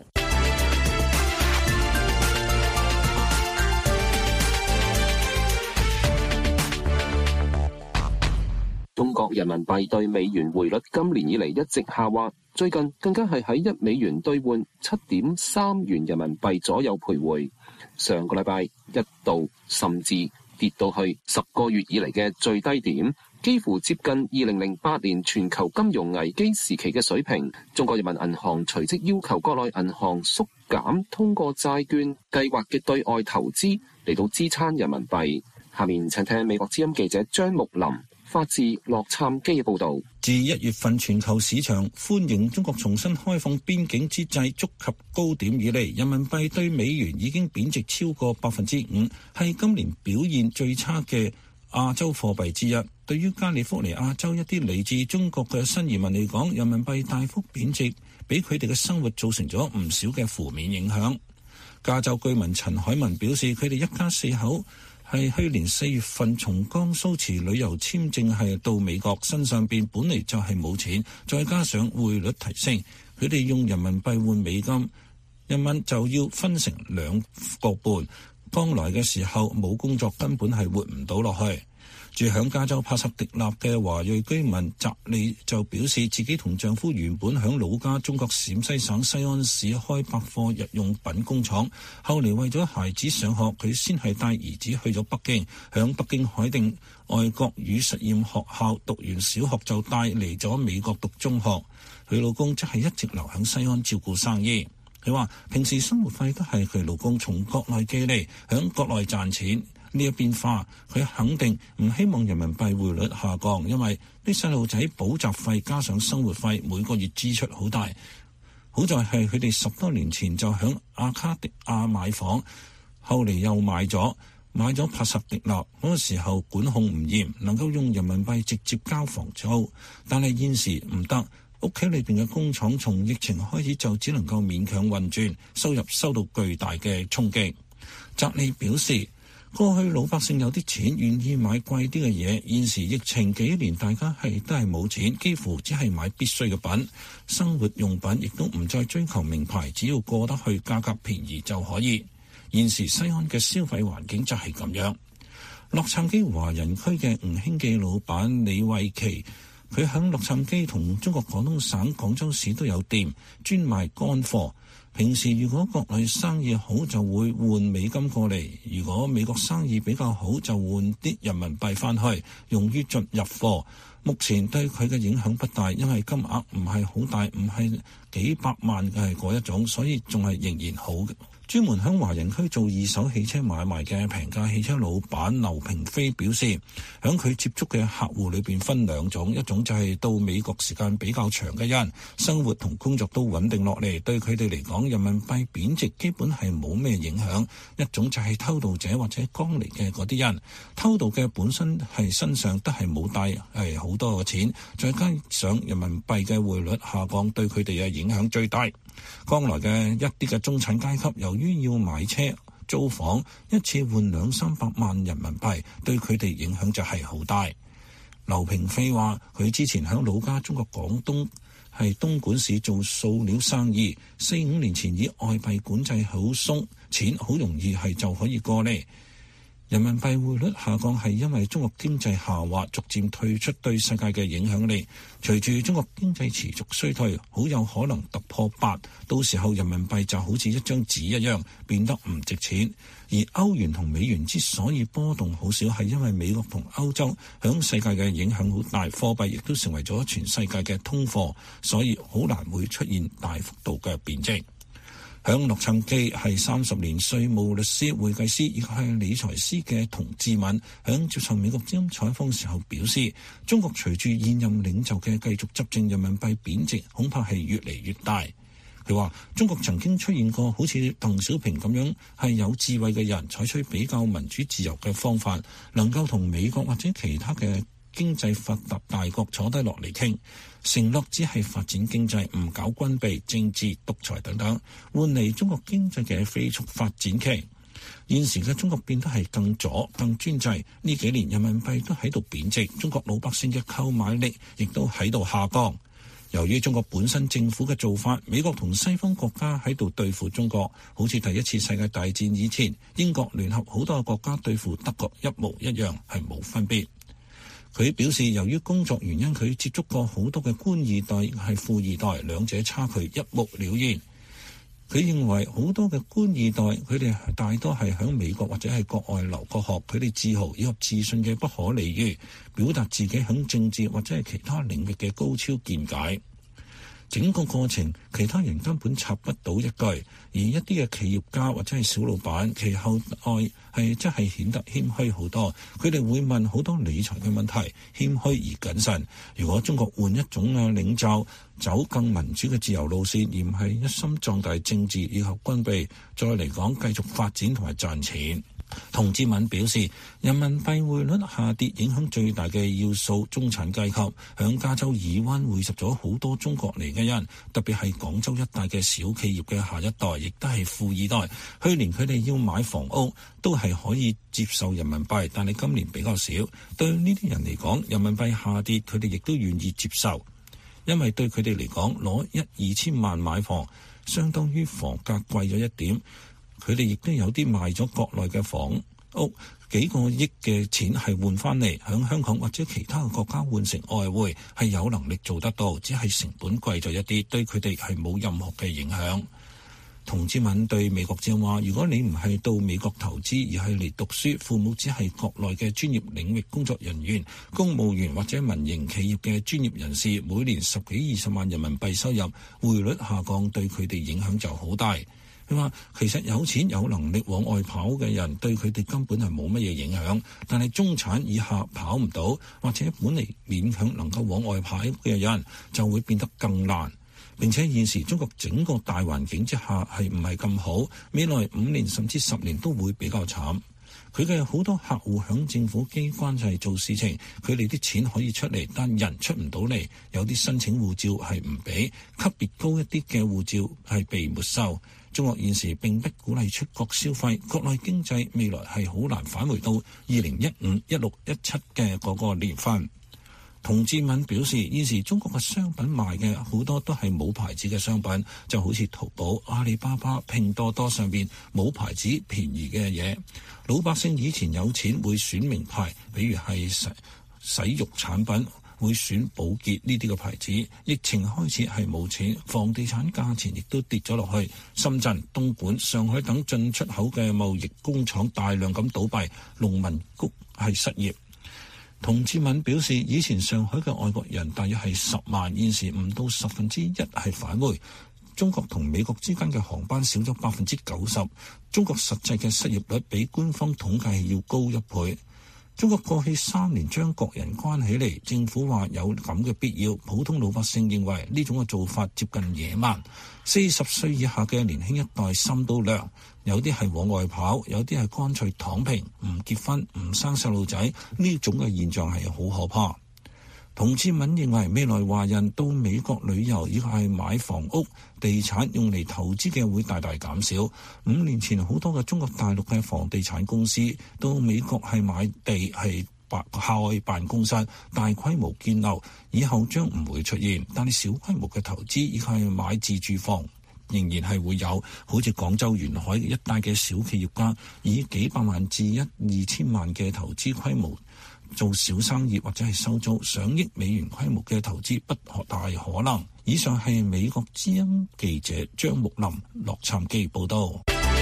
中國人民幣對美元匯率今年以嚟一直下滑，最近更加係喺1美元兌換7.3元人民幣左右徘徊。上個禮拜一度甚至跌到去10個月以嚟嘅最低點，幾乎接近2008年全球金融危機時期嘅水平。中國人民銀行隨即要求國內銀行縮減通過債券計劃嘅對外投資，嚟到支撐人民幣。下面請聽美國之音記者張木林發自洛杉磯嘅報道。 自1月份全球市場歡迎中國重新開放邊境之際觸及高點以嚟，人民幣對美元已經貶值超過5%，係今年表現最差嘅亞洲貨幣之一。對於加利福尼亞州一啲嚟自中國嘅新移民嚟講，人民幣大幅貶值，俾佢哋嘅生活造成咗唔少嘅負面影響。加州居民陳海文表示，佢哋一家4口係去年4月份從江蘇持旅遊簽證係到美國，身上邊本嚟就係冇錢，再加上匯率提升，佢哋用人民幣換美金，一蚊就要分成2個半。剛來嘅時候冇工作，根本係活唔到落去。住響加州帕薩迪納嘅華裔居民澤利就表示，自己同丈夫原本響老家中國陝西省西安市開百貨日用品工廠，後嚟為咗孩子上學，佢先係帶兒子去咗北京，響北京海定外國語實驗學校讀完小學就帶嚟咗美國讀中學。佢老公則係一直留響西安照顧生意。佢話平時生活費都係佢老公從國內寄嚟，響國內賺錢。呢一變化，佢肯定唔希望人民幣匯率下降，因為啲細路仔補習費加上生活費每個月支出好大。好在係佢哋10多年前就響阿卡迪亞買房，後嚟又買咗帕薩迪納，嗰個時候管控唔嚴，能夠用人民幣直接交房租，但係現時唔得。 屋企裏邊嘅工廠從疫情開始就只能夠勉強運轉，收入受到巨大嘅衝擊。澤利表示，過去老百姓有啲錢願意買貴啲嘅嘢，現時疫情幾年大家都係冇錢，幾乎只係買必須嘅品，生活用品亦都唔再追求名牌，只要過得去價格便宜就可以。現時西安嘅消費環境就係咁樣。洛杉磯華人區嘅吳興記老闆李慧琪，佢喺洛杉磯同中國廣東省廣州市都有店，專賣乾貨。平時如果國內生意好就會換美金過嚟，如果美國生意比較好就換啲人民幣返去，用於進入貨。目前對佢嘅影響不大，因為金額唔係好大，唔係幾百萬嘅嗰一種，所以仲係仍然好嘅。專門喺華人區做二手汽車買賣嘅平價汽車老闆劉平飛表示，喺佢接觸嘅客戶裏邊分兩種，一種就係到美國時間比較長嘅人，生活同工作都穩定落嚟，對佢哋嚟講人民幣貶值基本係冇咩影響；一種就係偷渡者或者剛嚟嘅嗰啲人，偷渡嘅本身係身上都係冇帶係好多嘅錢，再加上人民幣嘅匯率下降，對佢哋嘅影響最大。剛來嘅一啲嘅中產階級，由於要買車租房，一次換200-300萬人民幣，對佢哋影響就係好大。劉平飛話，佢之前喺老家中國廣東係東莞市做塑料生意，4-5年前以外幣管制好鬆，錢好容易係就可以過嚟。人民幣匯率下降係因為中國經濟下滑，逐漸退出對世界嘅影響力。隨住中國經濟持續衰退，好有可能突破8，到時候人民幣就好似一張紙一樣變得唔值錢。而歐元同美元之所以波動好少，係因為美國同歐洲響世界嘅影響好大，貨幣亦都成為咗全世界嘅通貨，所以好難會出現大幅度嘅貶值。響洛杉磯係30年稅務律師、會計師以及係理財師嘅童志敏，響接受美國之音採訪時候表示，中國隨住現任領袖嘅繼續執政，人民幣貶值恐怕係越嚟越大。佢話中國曾經出現過好似鄧小平咁樣係有智慧嘅人，採取比較民主自由嘅方法，能夠同美國或者其他嘅經濟發達大國坐低落嚟傾，承諾只係發展經濟，唔搞軍備、政治獨裁等等，換嚟中國經濟嘅飛速發展期。現時嘅中國變得係更左、更專制，呢幾年人民幣都喺度貶值，中國老百姓嘅購買力亦都喺度下降。由於中國本身政府嘅做法，美國同西方國家喺度對付中國，好似第一次世界大戰以前，英國聯合好多個國家對付德國一模一樣，係冇分別。佢表示，由於工作原因，佢接觸過好多嘅官二代係富二代，兩者差距一目了然。佢認為好多嘅官二代，佢哋大多係喺美國或者係國外留過學，佢哋自豪以及自信嘅不可理喻，表達自己喺政治或者係其他領域嘅高超見解。整個過程，其他人根本插不到一句，而一啲嘅企業家或者係小老闆，其後代係真係顯得謙虛好多。佢哋會問好多理財嘅問題，謙虛而謹慎。如果中國換一種領袖，走更民主嘅自由路線，而唔係一心壯大政治以及軍備，再嚟講繼續發展同埋賺錢。童志敏表示，人民幣匯率下跌影響最大嘅要素中產階級，響加州以灣匯集咗好多中國嚟嘅人，特別係廣州一帶嘅小企業嘅下一代，亦都係富二代。去年佢哋要買房屋都係可以接受人民幣，但係今年比較少。對呢啲人嚟講，人民幣下跌佢哋亦都願意接受，因為對佢哋嚟講，攞1-2千萬買房，相當於房價貴咗一點。佢哋亦都有啲賣咗國內嘅房屋，幾個億嘅錢係換翻嚟，響香港或者其他嘅國家換成外匯，係有能力做得到，只係成本貴咗一啲，對佢哋係冇任何嘅影響。童志敏對美國之音話，如果你唔係到美國投資，而係嚟讀書，父母只係國內嘅專業領域工作人員、公務員或者民營企業嘅專業人士，每年10幾20萬人民幣收入，匯率下降對佢哋影響就好大。佢話其實有錢有能力往外跑嘅人對佢哋根本係冇乜嘢影響，但係中產以下跑唔到，或者本嚟勉強能夠往外跑嘅人就會變得更難。並且現時中國整個大環境之下係唔係咁好，未來5年甚至10年都會比較慘。 佢嘅好多客戶響政府機關就係做事情，佢哋啲錢可以出嚟，但人出唔到嚟。有啲申請護照係唔俾，級別高一啲嘅護照係被沒收。中國現時並不鼓勵出國消費，國內經濟未來係好難返回到2015、16、17嘅嗰個年份。童志敏表示，現時中國嘅商品賣嘅好多都係冇牌子嘅商品，就好似淘寶、阿里巴巴、拼多多上邊冇牌子便宜嘅嘢。老百姓以前有錢會選名牌，比如係洗浴產品會選寶潔呢啲嘅牌子。疫情開始係冇錢，房地產價錢亦都跌咗落去。深圳、東莞、上海等進出口嘅貿易工廠大量咁倒閉，農民谷係失業。童志敏表示，以前上海嘅外國人大約係10萬，現時唔到1%係返回。中國同美國之間嘅航班少咗90%，中國實際嘅失業率比官方統計要高1倍。中國過去3年將國人關起嚟，政府話有咁嘅必要，普通老百姓認為呢種嘅做法接近野蠻。40歲以下嘅年輕一代心都涼，有啲係往外跑，有啲係乾脆躺平，唔結婚唔生細路仔，呢種嘅現象係好可怕。童志敏認為未來華人到美國旅遊以及係買房屋、地產用嚟投資嘅會大大減少。5年前好多嘅中國大陸嘅房地產公司到美國係買地係開辦公室，大規模建樓，以後將唔會出現。但係小規模嘅投資以及係買自住房仍然係會有，好似廣州沿海一帶嘅小企業家以幾百萬至2,000萬嘅投資規模做小生意或者係收租，上億美元規模嘅投資不大可能。以上係美國之音記者張木林洛杉磯報道。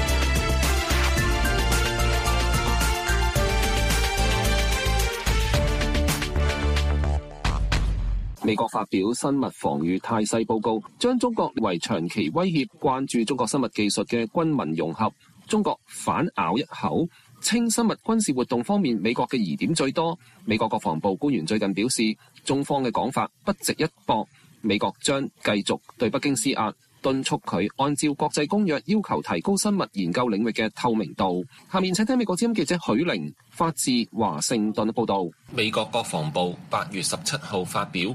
美國發表生物防禦態勢報告，將中國列為長期威脅，關注中國生物技術嘅軍民融合。中國反咬一口，稱生物軍事活動方面，美國嘅疑點最多。美國國防部官員最近表示，中方嘅講法不值一駁，美國將繼續對北京施壓，敦促佢按照國際公約要求提高生物研究領域嘅透明度。下面請聽美國之音記者許玲發自華盛頓報道。美國國防部8月17號發表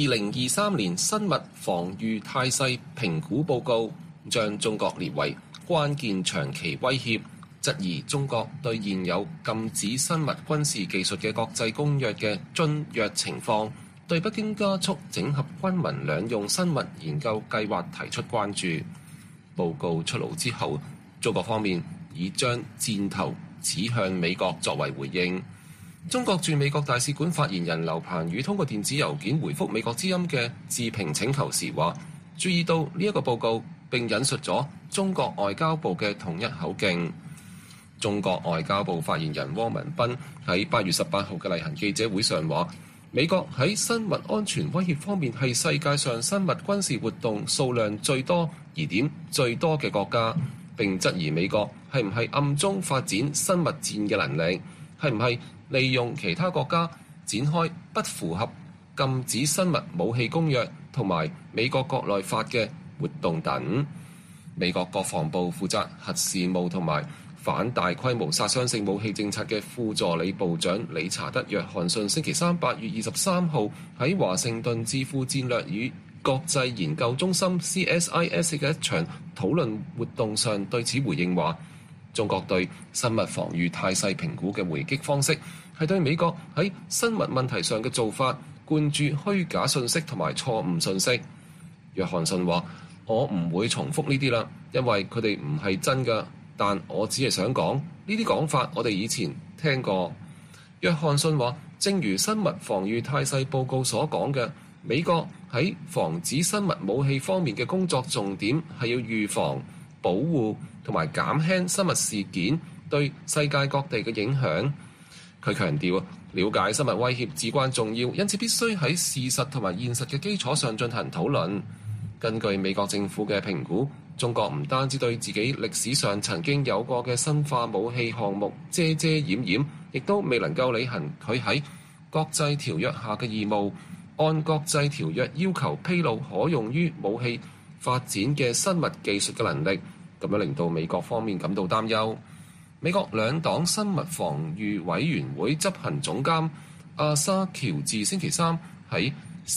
2023年生物防禦態勢評估報告，將中國列為關鍵長期威脅，質疑中國對現有禁止生物軍事技術嘅國際公約嘅遵約情況，對北京加速整合軍民兩用生物研究計劃提出關注。報告出爐之後，中國方面已將箭頭指向美國作為回應。中國駐美國大使館發言人劉鵬宇通過電子郵件回覆美國之音嘅置評請求時話，注意到呢一個報告並引述咗中國外交部嘅統一口徑。中國外交部發言人汪文斌喺8月18號嘅例行記者會上話，美國喺生物安全威脅方面係世界上生物軍事活動數量最多、疑點最多嘅國家，並質疑美國係唔係暗中發展生物戰嘅能力，係唔係利用其他國家展開不符合禁止生物武器公約同埋美國國內法嘅活動等。美國國防部負責核事務同埋反大規模殺傷性武器政策嘅副助理部長理查德·約翰遜星期三8月23號喺華盛頓智庫戰略與國際研究中心 CSIS 嘅一場討論活動上對此回應話，中國對生物防禦態勢評估嘅回擊方式係對美國喺生物問題上嘅做法灌注虛假信息同埋錯誤信息。約翰遜話，我唔會重複呢啲啦，因為佢哋唔係真㗎，但我只係想講呢啲講法我哋以前聽過。約翰遜話，正如生物防禦態勢報告所講嘅，美國喺防止生物武器方面嘅工作重點係要預防、保護同埋減輕生物事件對世界各地嘅影響。佢強調，了解生物威脅至關重要，因此必須喺事實同埋現實嘅基礎上進行討論。根據美國政府嘅評估，中國唔單止對自己歷史上曾經有過嘅生化武器項目遮遮掩掩，亦都未能夠履行佢喺國際條約下嘅義務，按國際條約要求披露可用於武器發展嘅生物技術嘅能力，咁樣令到美國方面感到擔憂。 美國兩黨生物防禦委員會執行總監阿沙喬治星期三喺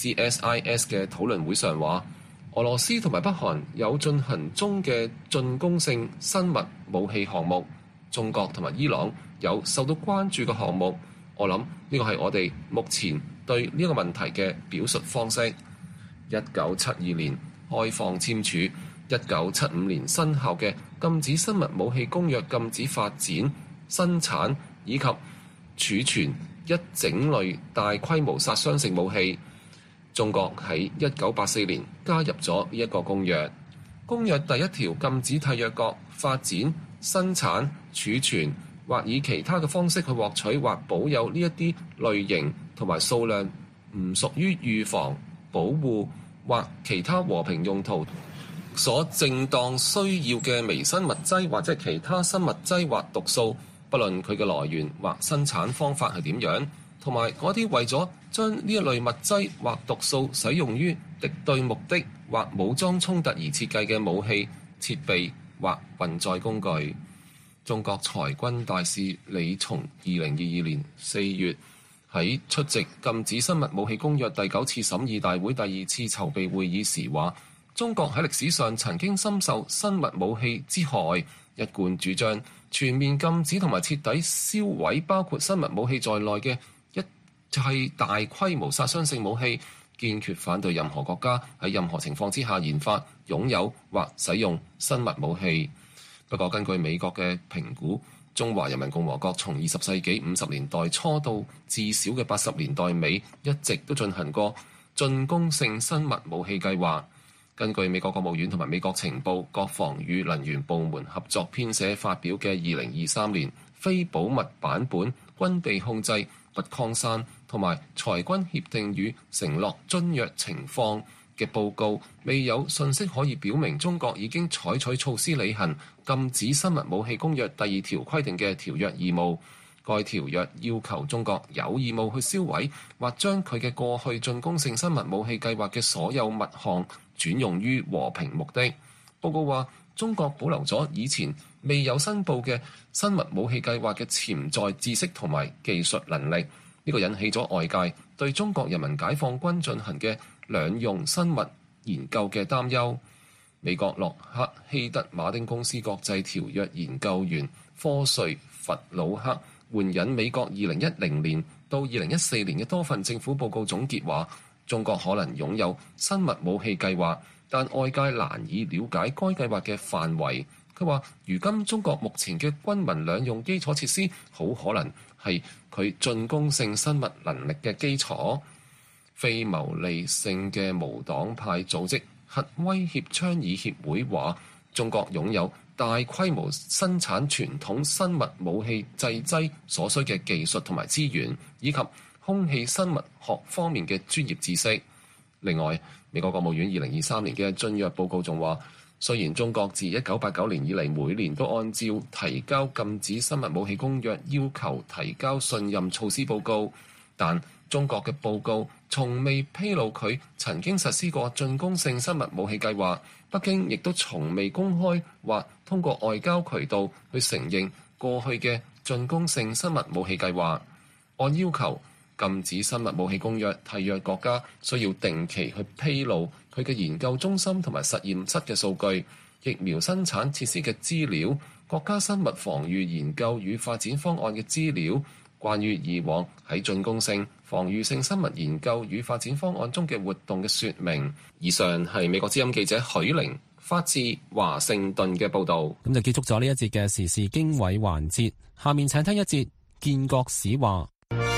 CSIS 嘅討論會上話，俄羅斯同埋北韓有進行中嘅進攻性生物武器項目，中國同埋伊朗有受到關注嘅項目。我諗呢個係我哋目前對呢個問題嘅表述方式。1972年開放簽署，1975年生效嘅禁止生物武器公約禁止發展、生產以及儲存一整類大規模殺傷性武器。中國喺1984年加入咗呢一個公約。公約第一條禁止締約國發展、生產、儲存或以其他嘅方式去獲取或保有呢一啲類型同埋數量唔屬於預防、保護或其他和平用途所正當需要嘅微生物劑或者其他生物劑或毒素，不論佢嘅來源或生產方法係點樣，同埋嗰啲為咗將呢一類物質或毒素使用於敵對目的或武裝衝突而設計嘅武器、設備或運載工具。中國裁軍大使李松2022年4月喺出席禁止生物武器公約第9次審議大會第2次籌備會議時話，中國喺歷史上曾經深受生物武器之害，一貫主張全面禁止同埋徹底銷毀包括生物武器在內嘅一切大規模殺傷性武器，堅決反對任何國家喺任何情況之下研發、擁有或使用生物武器。不過根據美國嘅評估，中華人民共和國從20世紀50年代初到至少嘅80年代尾，一直都進行過進攻性生物武器計劃。根據美國國務院同埋美國情報、國防與能源部門合作編寫發表嘅2023年非保密版本軍備控制、不擴散同埋裁軍協定與承諾遵約情況嘅報告，未有信息可以表明中國已經採取措施履行禁止生物武器公約第2條規定嘅條約義務。該條約要求中國有義務去銷毀或將佢嘅過去進攻性生物武器計劃嘅所有物項轉用於和平目的。報告話，中國保留咗以前未有申報嘅生物武器計劃嘅潛在知識同埋技術能力，呢個引起咗外界對中國人民解放軍進行嘅兩用生物研究嘅擔憂。美國洛克希德馬丁公司國際條約研究員科瑞弗魯克援引美國2010年到2014年嘅多份政府報告總結話，中國可能擁有生物武器計劃，但外界難以了解該計劃嘅範圍。佢話，如今中國目前嘅軍民兩用基礎設施好可能係佢進攻性生物能力嘅基礎。非牟利性嘅無黨派組織核威脅倡議協會話，中國擁有大規模生產傳統生物武器製劑所需嘅技術同埋資源，以及空氣生物學方面嘅專業知識。另外，美國國務院2023年嘅進約報告仲話，雖然中國自1989年以嚟每年都按照提交禁止生物武器公約要求提交信任措施報告，但中國嘅報告從未披露佢曾經實施過進攻性生物武器計劃，北京亦都從未公開或通過外交渠道去承認過去嘅進攻性生物武器計劃。按要求，禁止生物武器公約締約國家需要定期去披露佢嘅研究中心同埋實驗室嘅數據、疫苗生產設施嘅資料、國家生物防禦研究與發展方案嘅資料、關於以往喺進攻性、防禦性生物研究與發展方案中嘅活動嘅說明。以上係美國之音記者許玲發自華盛頓嘅報導。 咁就結束咗呢一節嘅時事經緯環節。下面請聽一節建國史話。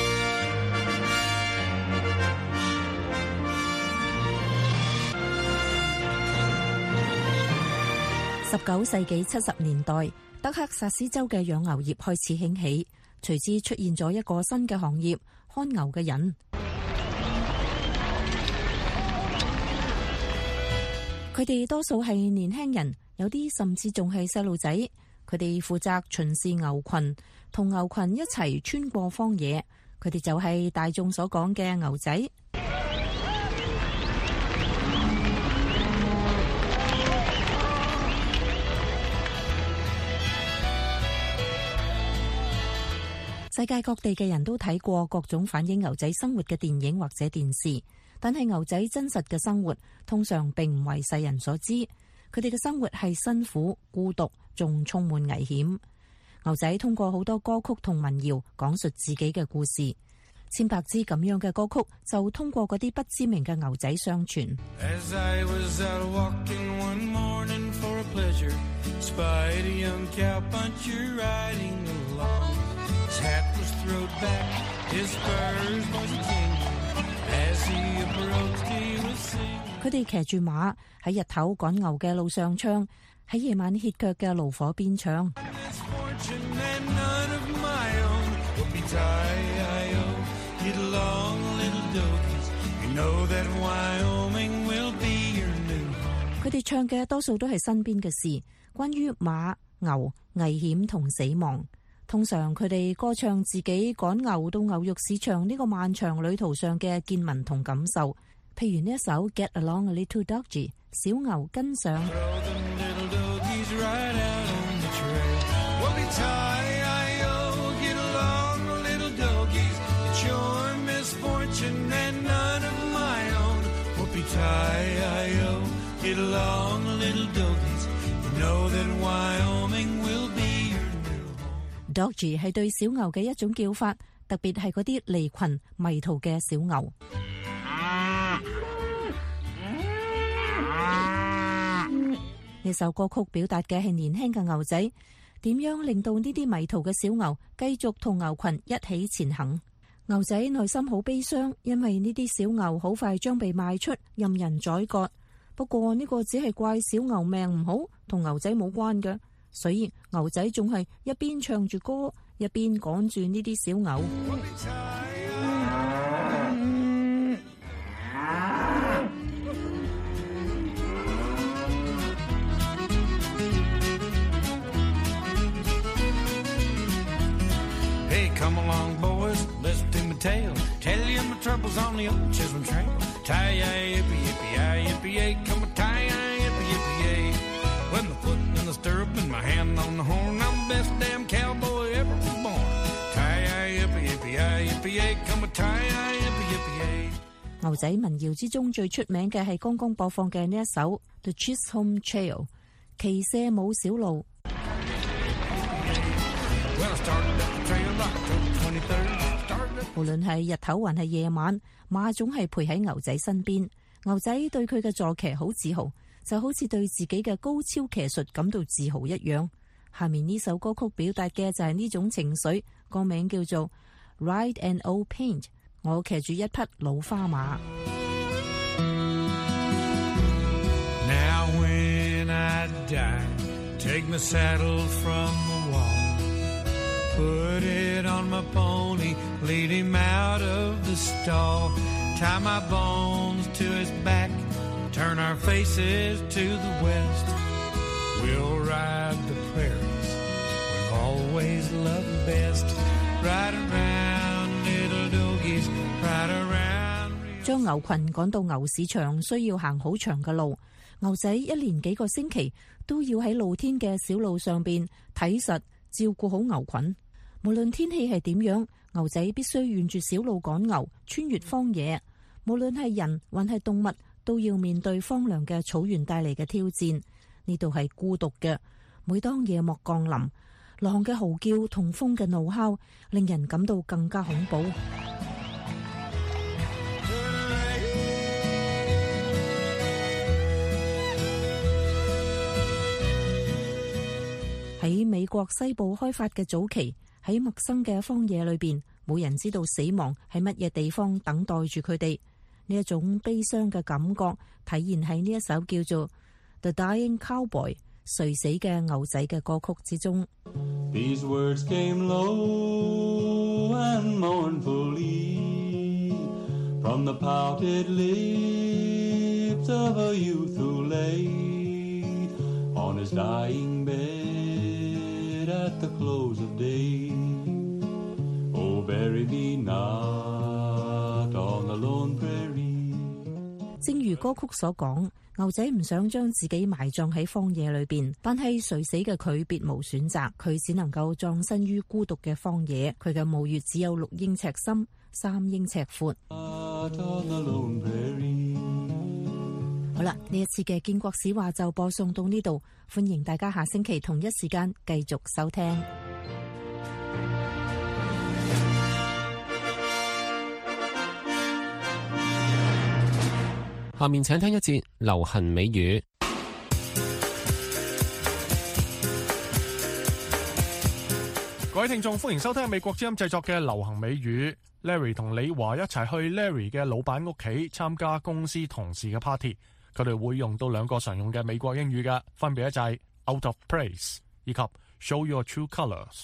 19世紀70年代，德克薩斯州嘅養牛業開始興起，隨之出現咗一個新嘅行業——看牛嘅人。佢哋多數係年輕人，有啲甚至仲係細路仔。佢哋負責巡視牛群，同牛群一齊穿過荒野。佢哋就係大眾所講嘅牛仔。 世界各地嘅人都睇過各種反映牛仔生活嘅電影或者電視，但係牛仔真實嘅生活通常並唔為世人所知。佢哋嘅生活係辛苦、孤獨，仲充滿危險。牛仔通過好多歌曲同民謠講述自己嘅故事，千百支咁樣嘅歌曲就通過嗰啲不知名嘅牛仔相傳。佢哋騎住馬喺日頭趕牛嘅路上唱，喺夜晚歇腳嘅爐火邊唱。佢哋唱嘅多數都係身邊嘅事，關於馬、牛、危險同死亡。通常佢哋歌唱自己趕牛到牛肉市場呢個漫長旅途上嘅見聞同感受。譬如呢一首 Get Along a Little Doggy， 小牛跟上。Doggy 係對小牛嘅一種叫法，特別係嗰啲離群迷途嘅小牛。呢首歌曲表達嘅係年輕嘅牛仔點樣令到呢啲迷途嘅小牛繼續同牛群一起前行。牛仔內心好悲傷，因為呢啲小牛好快將被賣出，任人宰割。不過呢個只係怪小牛命唔好，同牛仔冇關嘅。所以牛仔仲係一邊唱住歌，一邊趕住呢啲小牛。 Hey, come along, boys, listen to me tale. Tell you my troubles on the old Chisholm Trail. Tie-yi-yippee-yippee-yi-yippee-yay, come on, tie-yi-yippee-yippee-yay. When the foot in the stirrup and my hand on the horn, I'm the best damn cowboy ever was born. Tie-yi-yippee-yippee-yi-yippee-yay, come on, tie-yi-yippee-yippee-yay. 牛仔民謠之中最出名嘅係剛剛播放嘅呢一首 The Chisholm Trail， 騎射舞小路。無論係日頭還係夜晚，馬總係陪喺牛仔身邊。牛仔對佢嘅坐騎好自豪，就好似對自己嘅高超騎術感到自豪一樣。下面呢首歌曲表達嘅就係呢種情緒，歌名叫做 Ride an Old Paint， 我騎住一匹老花馬。 Now when I die, take my saddle from the wall.Put it on my pony, lead him out of the stall. Tie my bones to his back, turn our faces to the west. We'll ride the prairies, we've always loved best. Ride around, little doggies, ride around. 將牛群趕到牛市場需要行好長嘅路，牛仔一連幾個星期都要喺露天嘅小路上邊睇實照顧好牛群。無論天氣係點樣，牛仔必須沿住小路趕牛，穿越荒野。無論係人還係動物，都要面對荒涼嘅草原帶嚟嘅挑戰。呢度係孤獨嘅，每當夜幕降臨，狼嘅嚎叫同風嘅怒哮，令人感到更加恐怖。喺美國西部開發嘅早期，喺陌生嘅荒野裏邊，冇人知道死亡喺乜嘢地方等待住佢哋。呢一種悲傷嘅感覺體現喺呢一首叫做 The Dying Cowboy 垂死嘅牛仔嘅歌曲之中。 These words came low and mournfully from the pouted lips of a youth who lay on his dying bed at the close of day. Oh, bury me not on the lone prairie. 正如歌曲所講，牛仔唔想將自己埋葬喺荒野裏邊，但係垂死嘅佢別無選擇，佢只能夠葬身於孤獨嘅荒野。佢嘅墓穴只有6英尺深，3英尺闊。好啦，呢一次嘅建國史話就播送到呢度，歡迎大家下星期同一時間繼續收聽。 下面請聽一節流行美語。 各位聽眾，歡迎收聽美國之音製作嘅流行美語。Larry 同李華一齊去 Larry 嘅老闆屋企參加公司同事嘅 party， 佢哋會用到2個常用嘅美國英語嘅，分別就係 out of place 以及 show your true colors。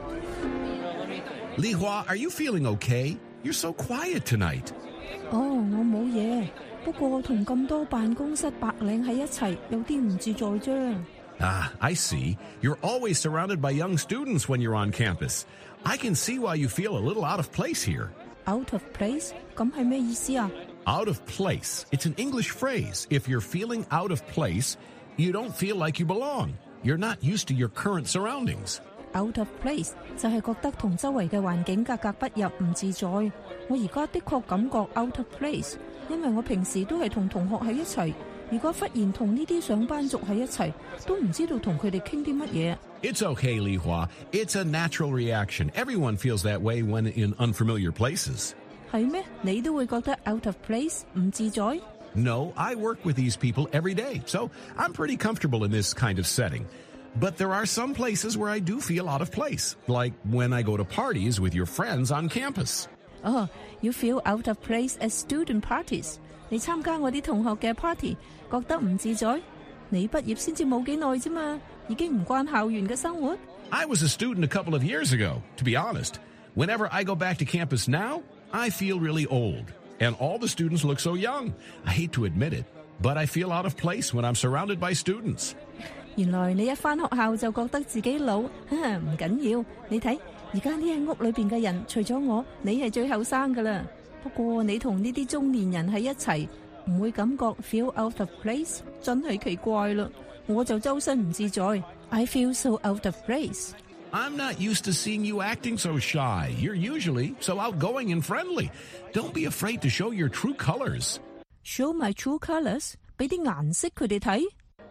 李華 ，Are you feeling okay? You're so quiet tonight. 哦，我冇嘢。不過同咁多辦公室白領喺一齊，有啲唔自在啫。 I see. You're always surrounded by young students when you're on campus. I can see why you feel a little out of place here. Out of place? 咁係咩意思啊？ Out of place. It's an English phrase. If you're feeling out of place, you don't feel like you belong. You're not used to your current surroundings. Out of place 就係覺得同周圍嘅環境格格不入，唔自在。我而家的確感覺 out of place。因為我平時都係同同學喺一齊，如果忽然同呢啲上班族喺一齊，都唔知道同佢哋傾啲乜嘢。 It's okay, Li Hua. It's a natural reaction. Everyone feels that way when in unfamiliar places. 係咩？你都會覺得 out of place 唔自在？ No, I work with these people every day, so I'm pretty comfortable in this kind of setting. But there are some places where I do feel out of place, like when I go to parties with your friends on campus. Oh, you feel out of place at student parties. 你參加我啲同學嘅 party， 覺得唔自在？你畢業先至冇幾耐啫嘛，已經唔慣校園嘅生活。 I was a student a couple of years ago, to be honest. Whenever I go back to campus now, I feel really old. And all the students look so young. I hate to admit it, but I feel out of place when I'm surrounded by students. 原來你一返學校就覺得自己老，唔緊要。你睇而家呢間屋裏邊嘅人，除咗我，你係最後生噶啦。不過你同呢啲中年人喺一齊，唔會感覺 feel out of place， 真係奇怪啦。我就周身唔自在。I feel so out of place. I'm not used to seeing you acting so shy. You're usually so outgoing and friendly. Don't be afraid to show your true colors. Show my true colors? 俾啲顏色佢哋睇。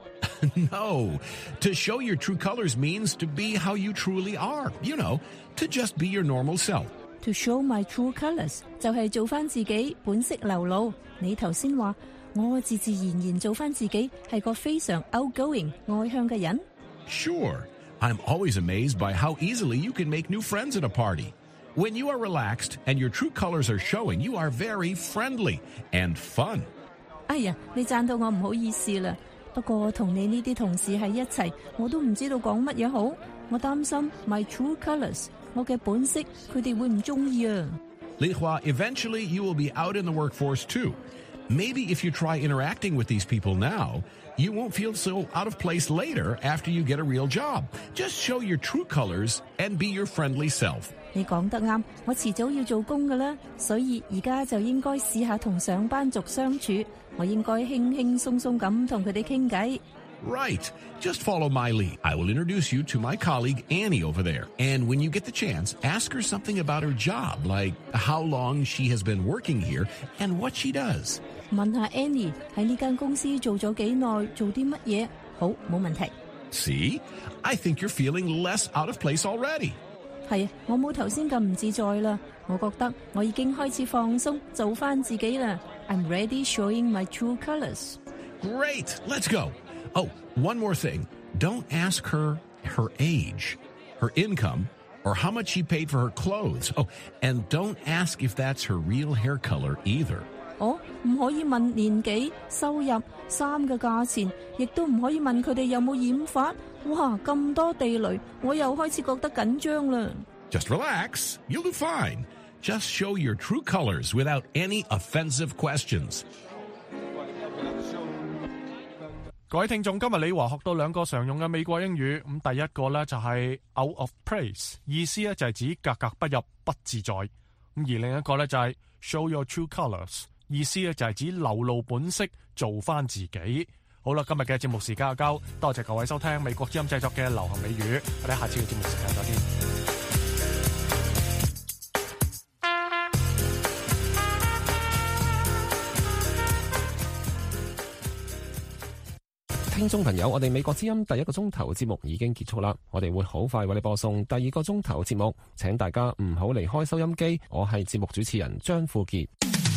No. To show your true colors means to be how you truly are. You know, to just be your normal self. To show my true colors 就係做翻自己，本色流露。你頭先話我自自然然做翻自己，係個非常 outgoing 外向嘅人。 Sure. I'm always amazed by how easily you can make new friends at a party. When you are relaxed and your true colors are showing, you are very friendly and fun. 哎呀，你讚到我唔好意思啦。不過同你呢啲同事喺一齊，我都唔知道講乜嘢好。我擔心 my true colors， 我嘅本色，佢哋會唔中意啊。 Li Hua, eventually you will be out in the workforce too. Maybe if you try interacting with these people now, you won't feel so out of place later after you get a real job. Just show your true colors and be your friendly self. 你講得啱，我遲早要做工㗎啦，所以而家就應該試下同上班族相處。我應該輕輕鬆鬆咁同佢哋傾偈。 Right. Just follow my lead. I will introduce you to my colleague Annie over there. And when you get the chance, ask her something about her job, like how long she has been working here and what she does. 問下 Annie 喺呢間公司做咗幾耐，做啲乜嘢？好，冇問題。 See? I think you're feeling less out of place already. 係啊，我冇頭先咁唔自在啦。我覺得我已經開始放鬆，做返自己啦。I'm ready showing my true colors. Great. Let's go. Oh, one more thing. Don't ask her age, her income, or how much she paid for her clothes. Oh, and don't ask if that's her real hair color either. 唔可以問年紀、收入、衫嘅價錢，亦都唔可以問佢哋有冇染髮。哇，咁多地雷，我又開始覺得緊張啦。 Just relax. You'll do fine. Just show your true colors without any offensive questions. 各位聽眾，今日李華學到2個常用嘅美國英語。咁第一個呢，就係 out of place， 意思呢就係指格格不入、不自在。咁而另一個呢，就係 show your true colors， 意思咧就係指流露本色，做翻自己。好啦，今日嘅節目時間就夠，多謝各位收聽美國之音製作嘅流行美語，我哋下次嘅節目時間再見。 聽眾朋友，我哋美國之音第一個鐘頭節目已經結束啦，我哋會好快為你播送第二個鐘頭節目，請大家唔好離開收音機。我係節目主持人張富傑。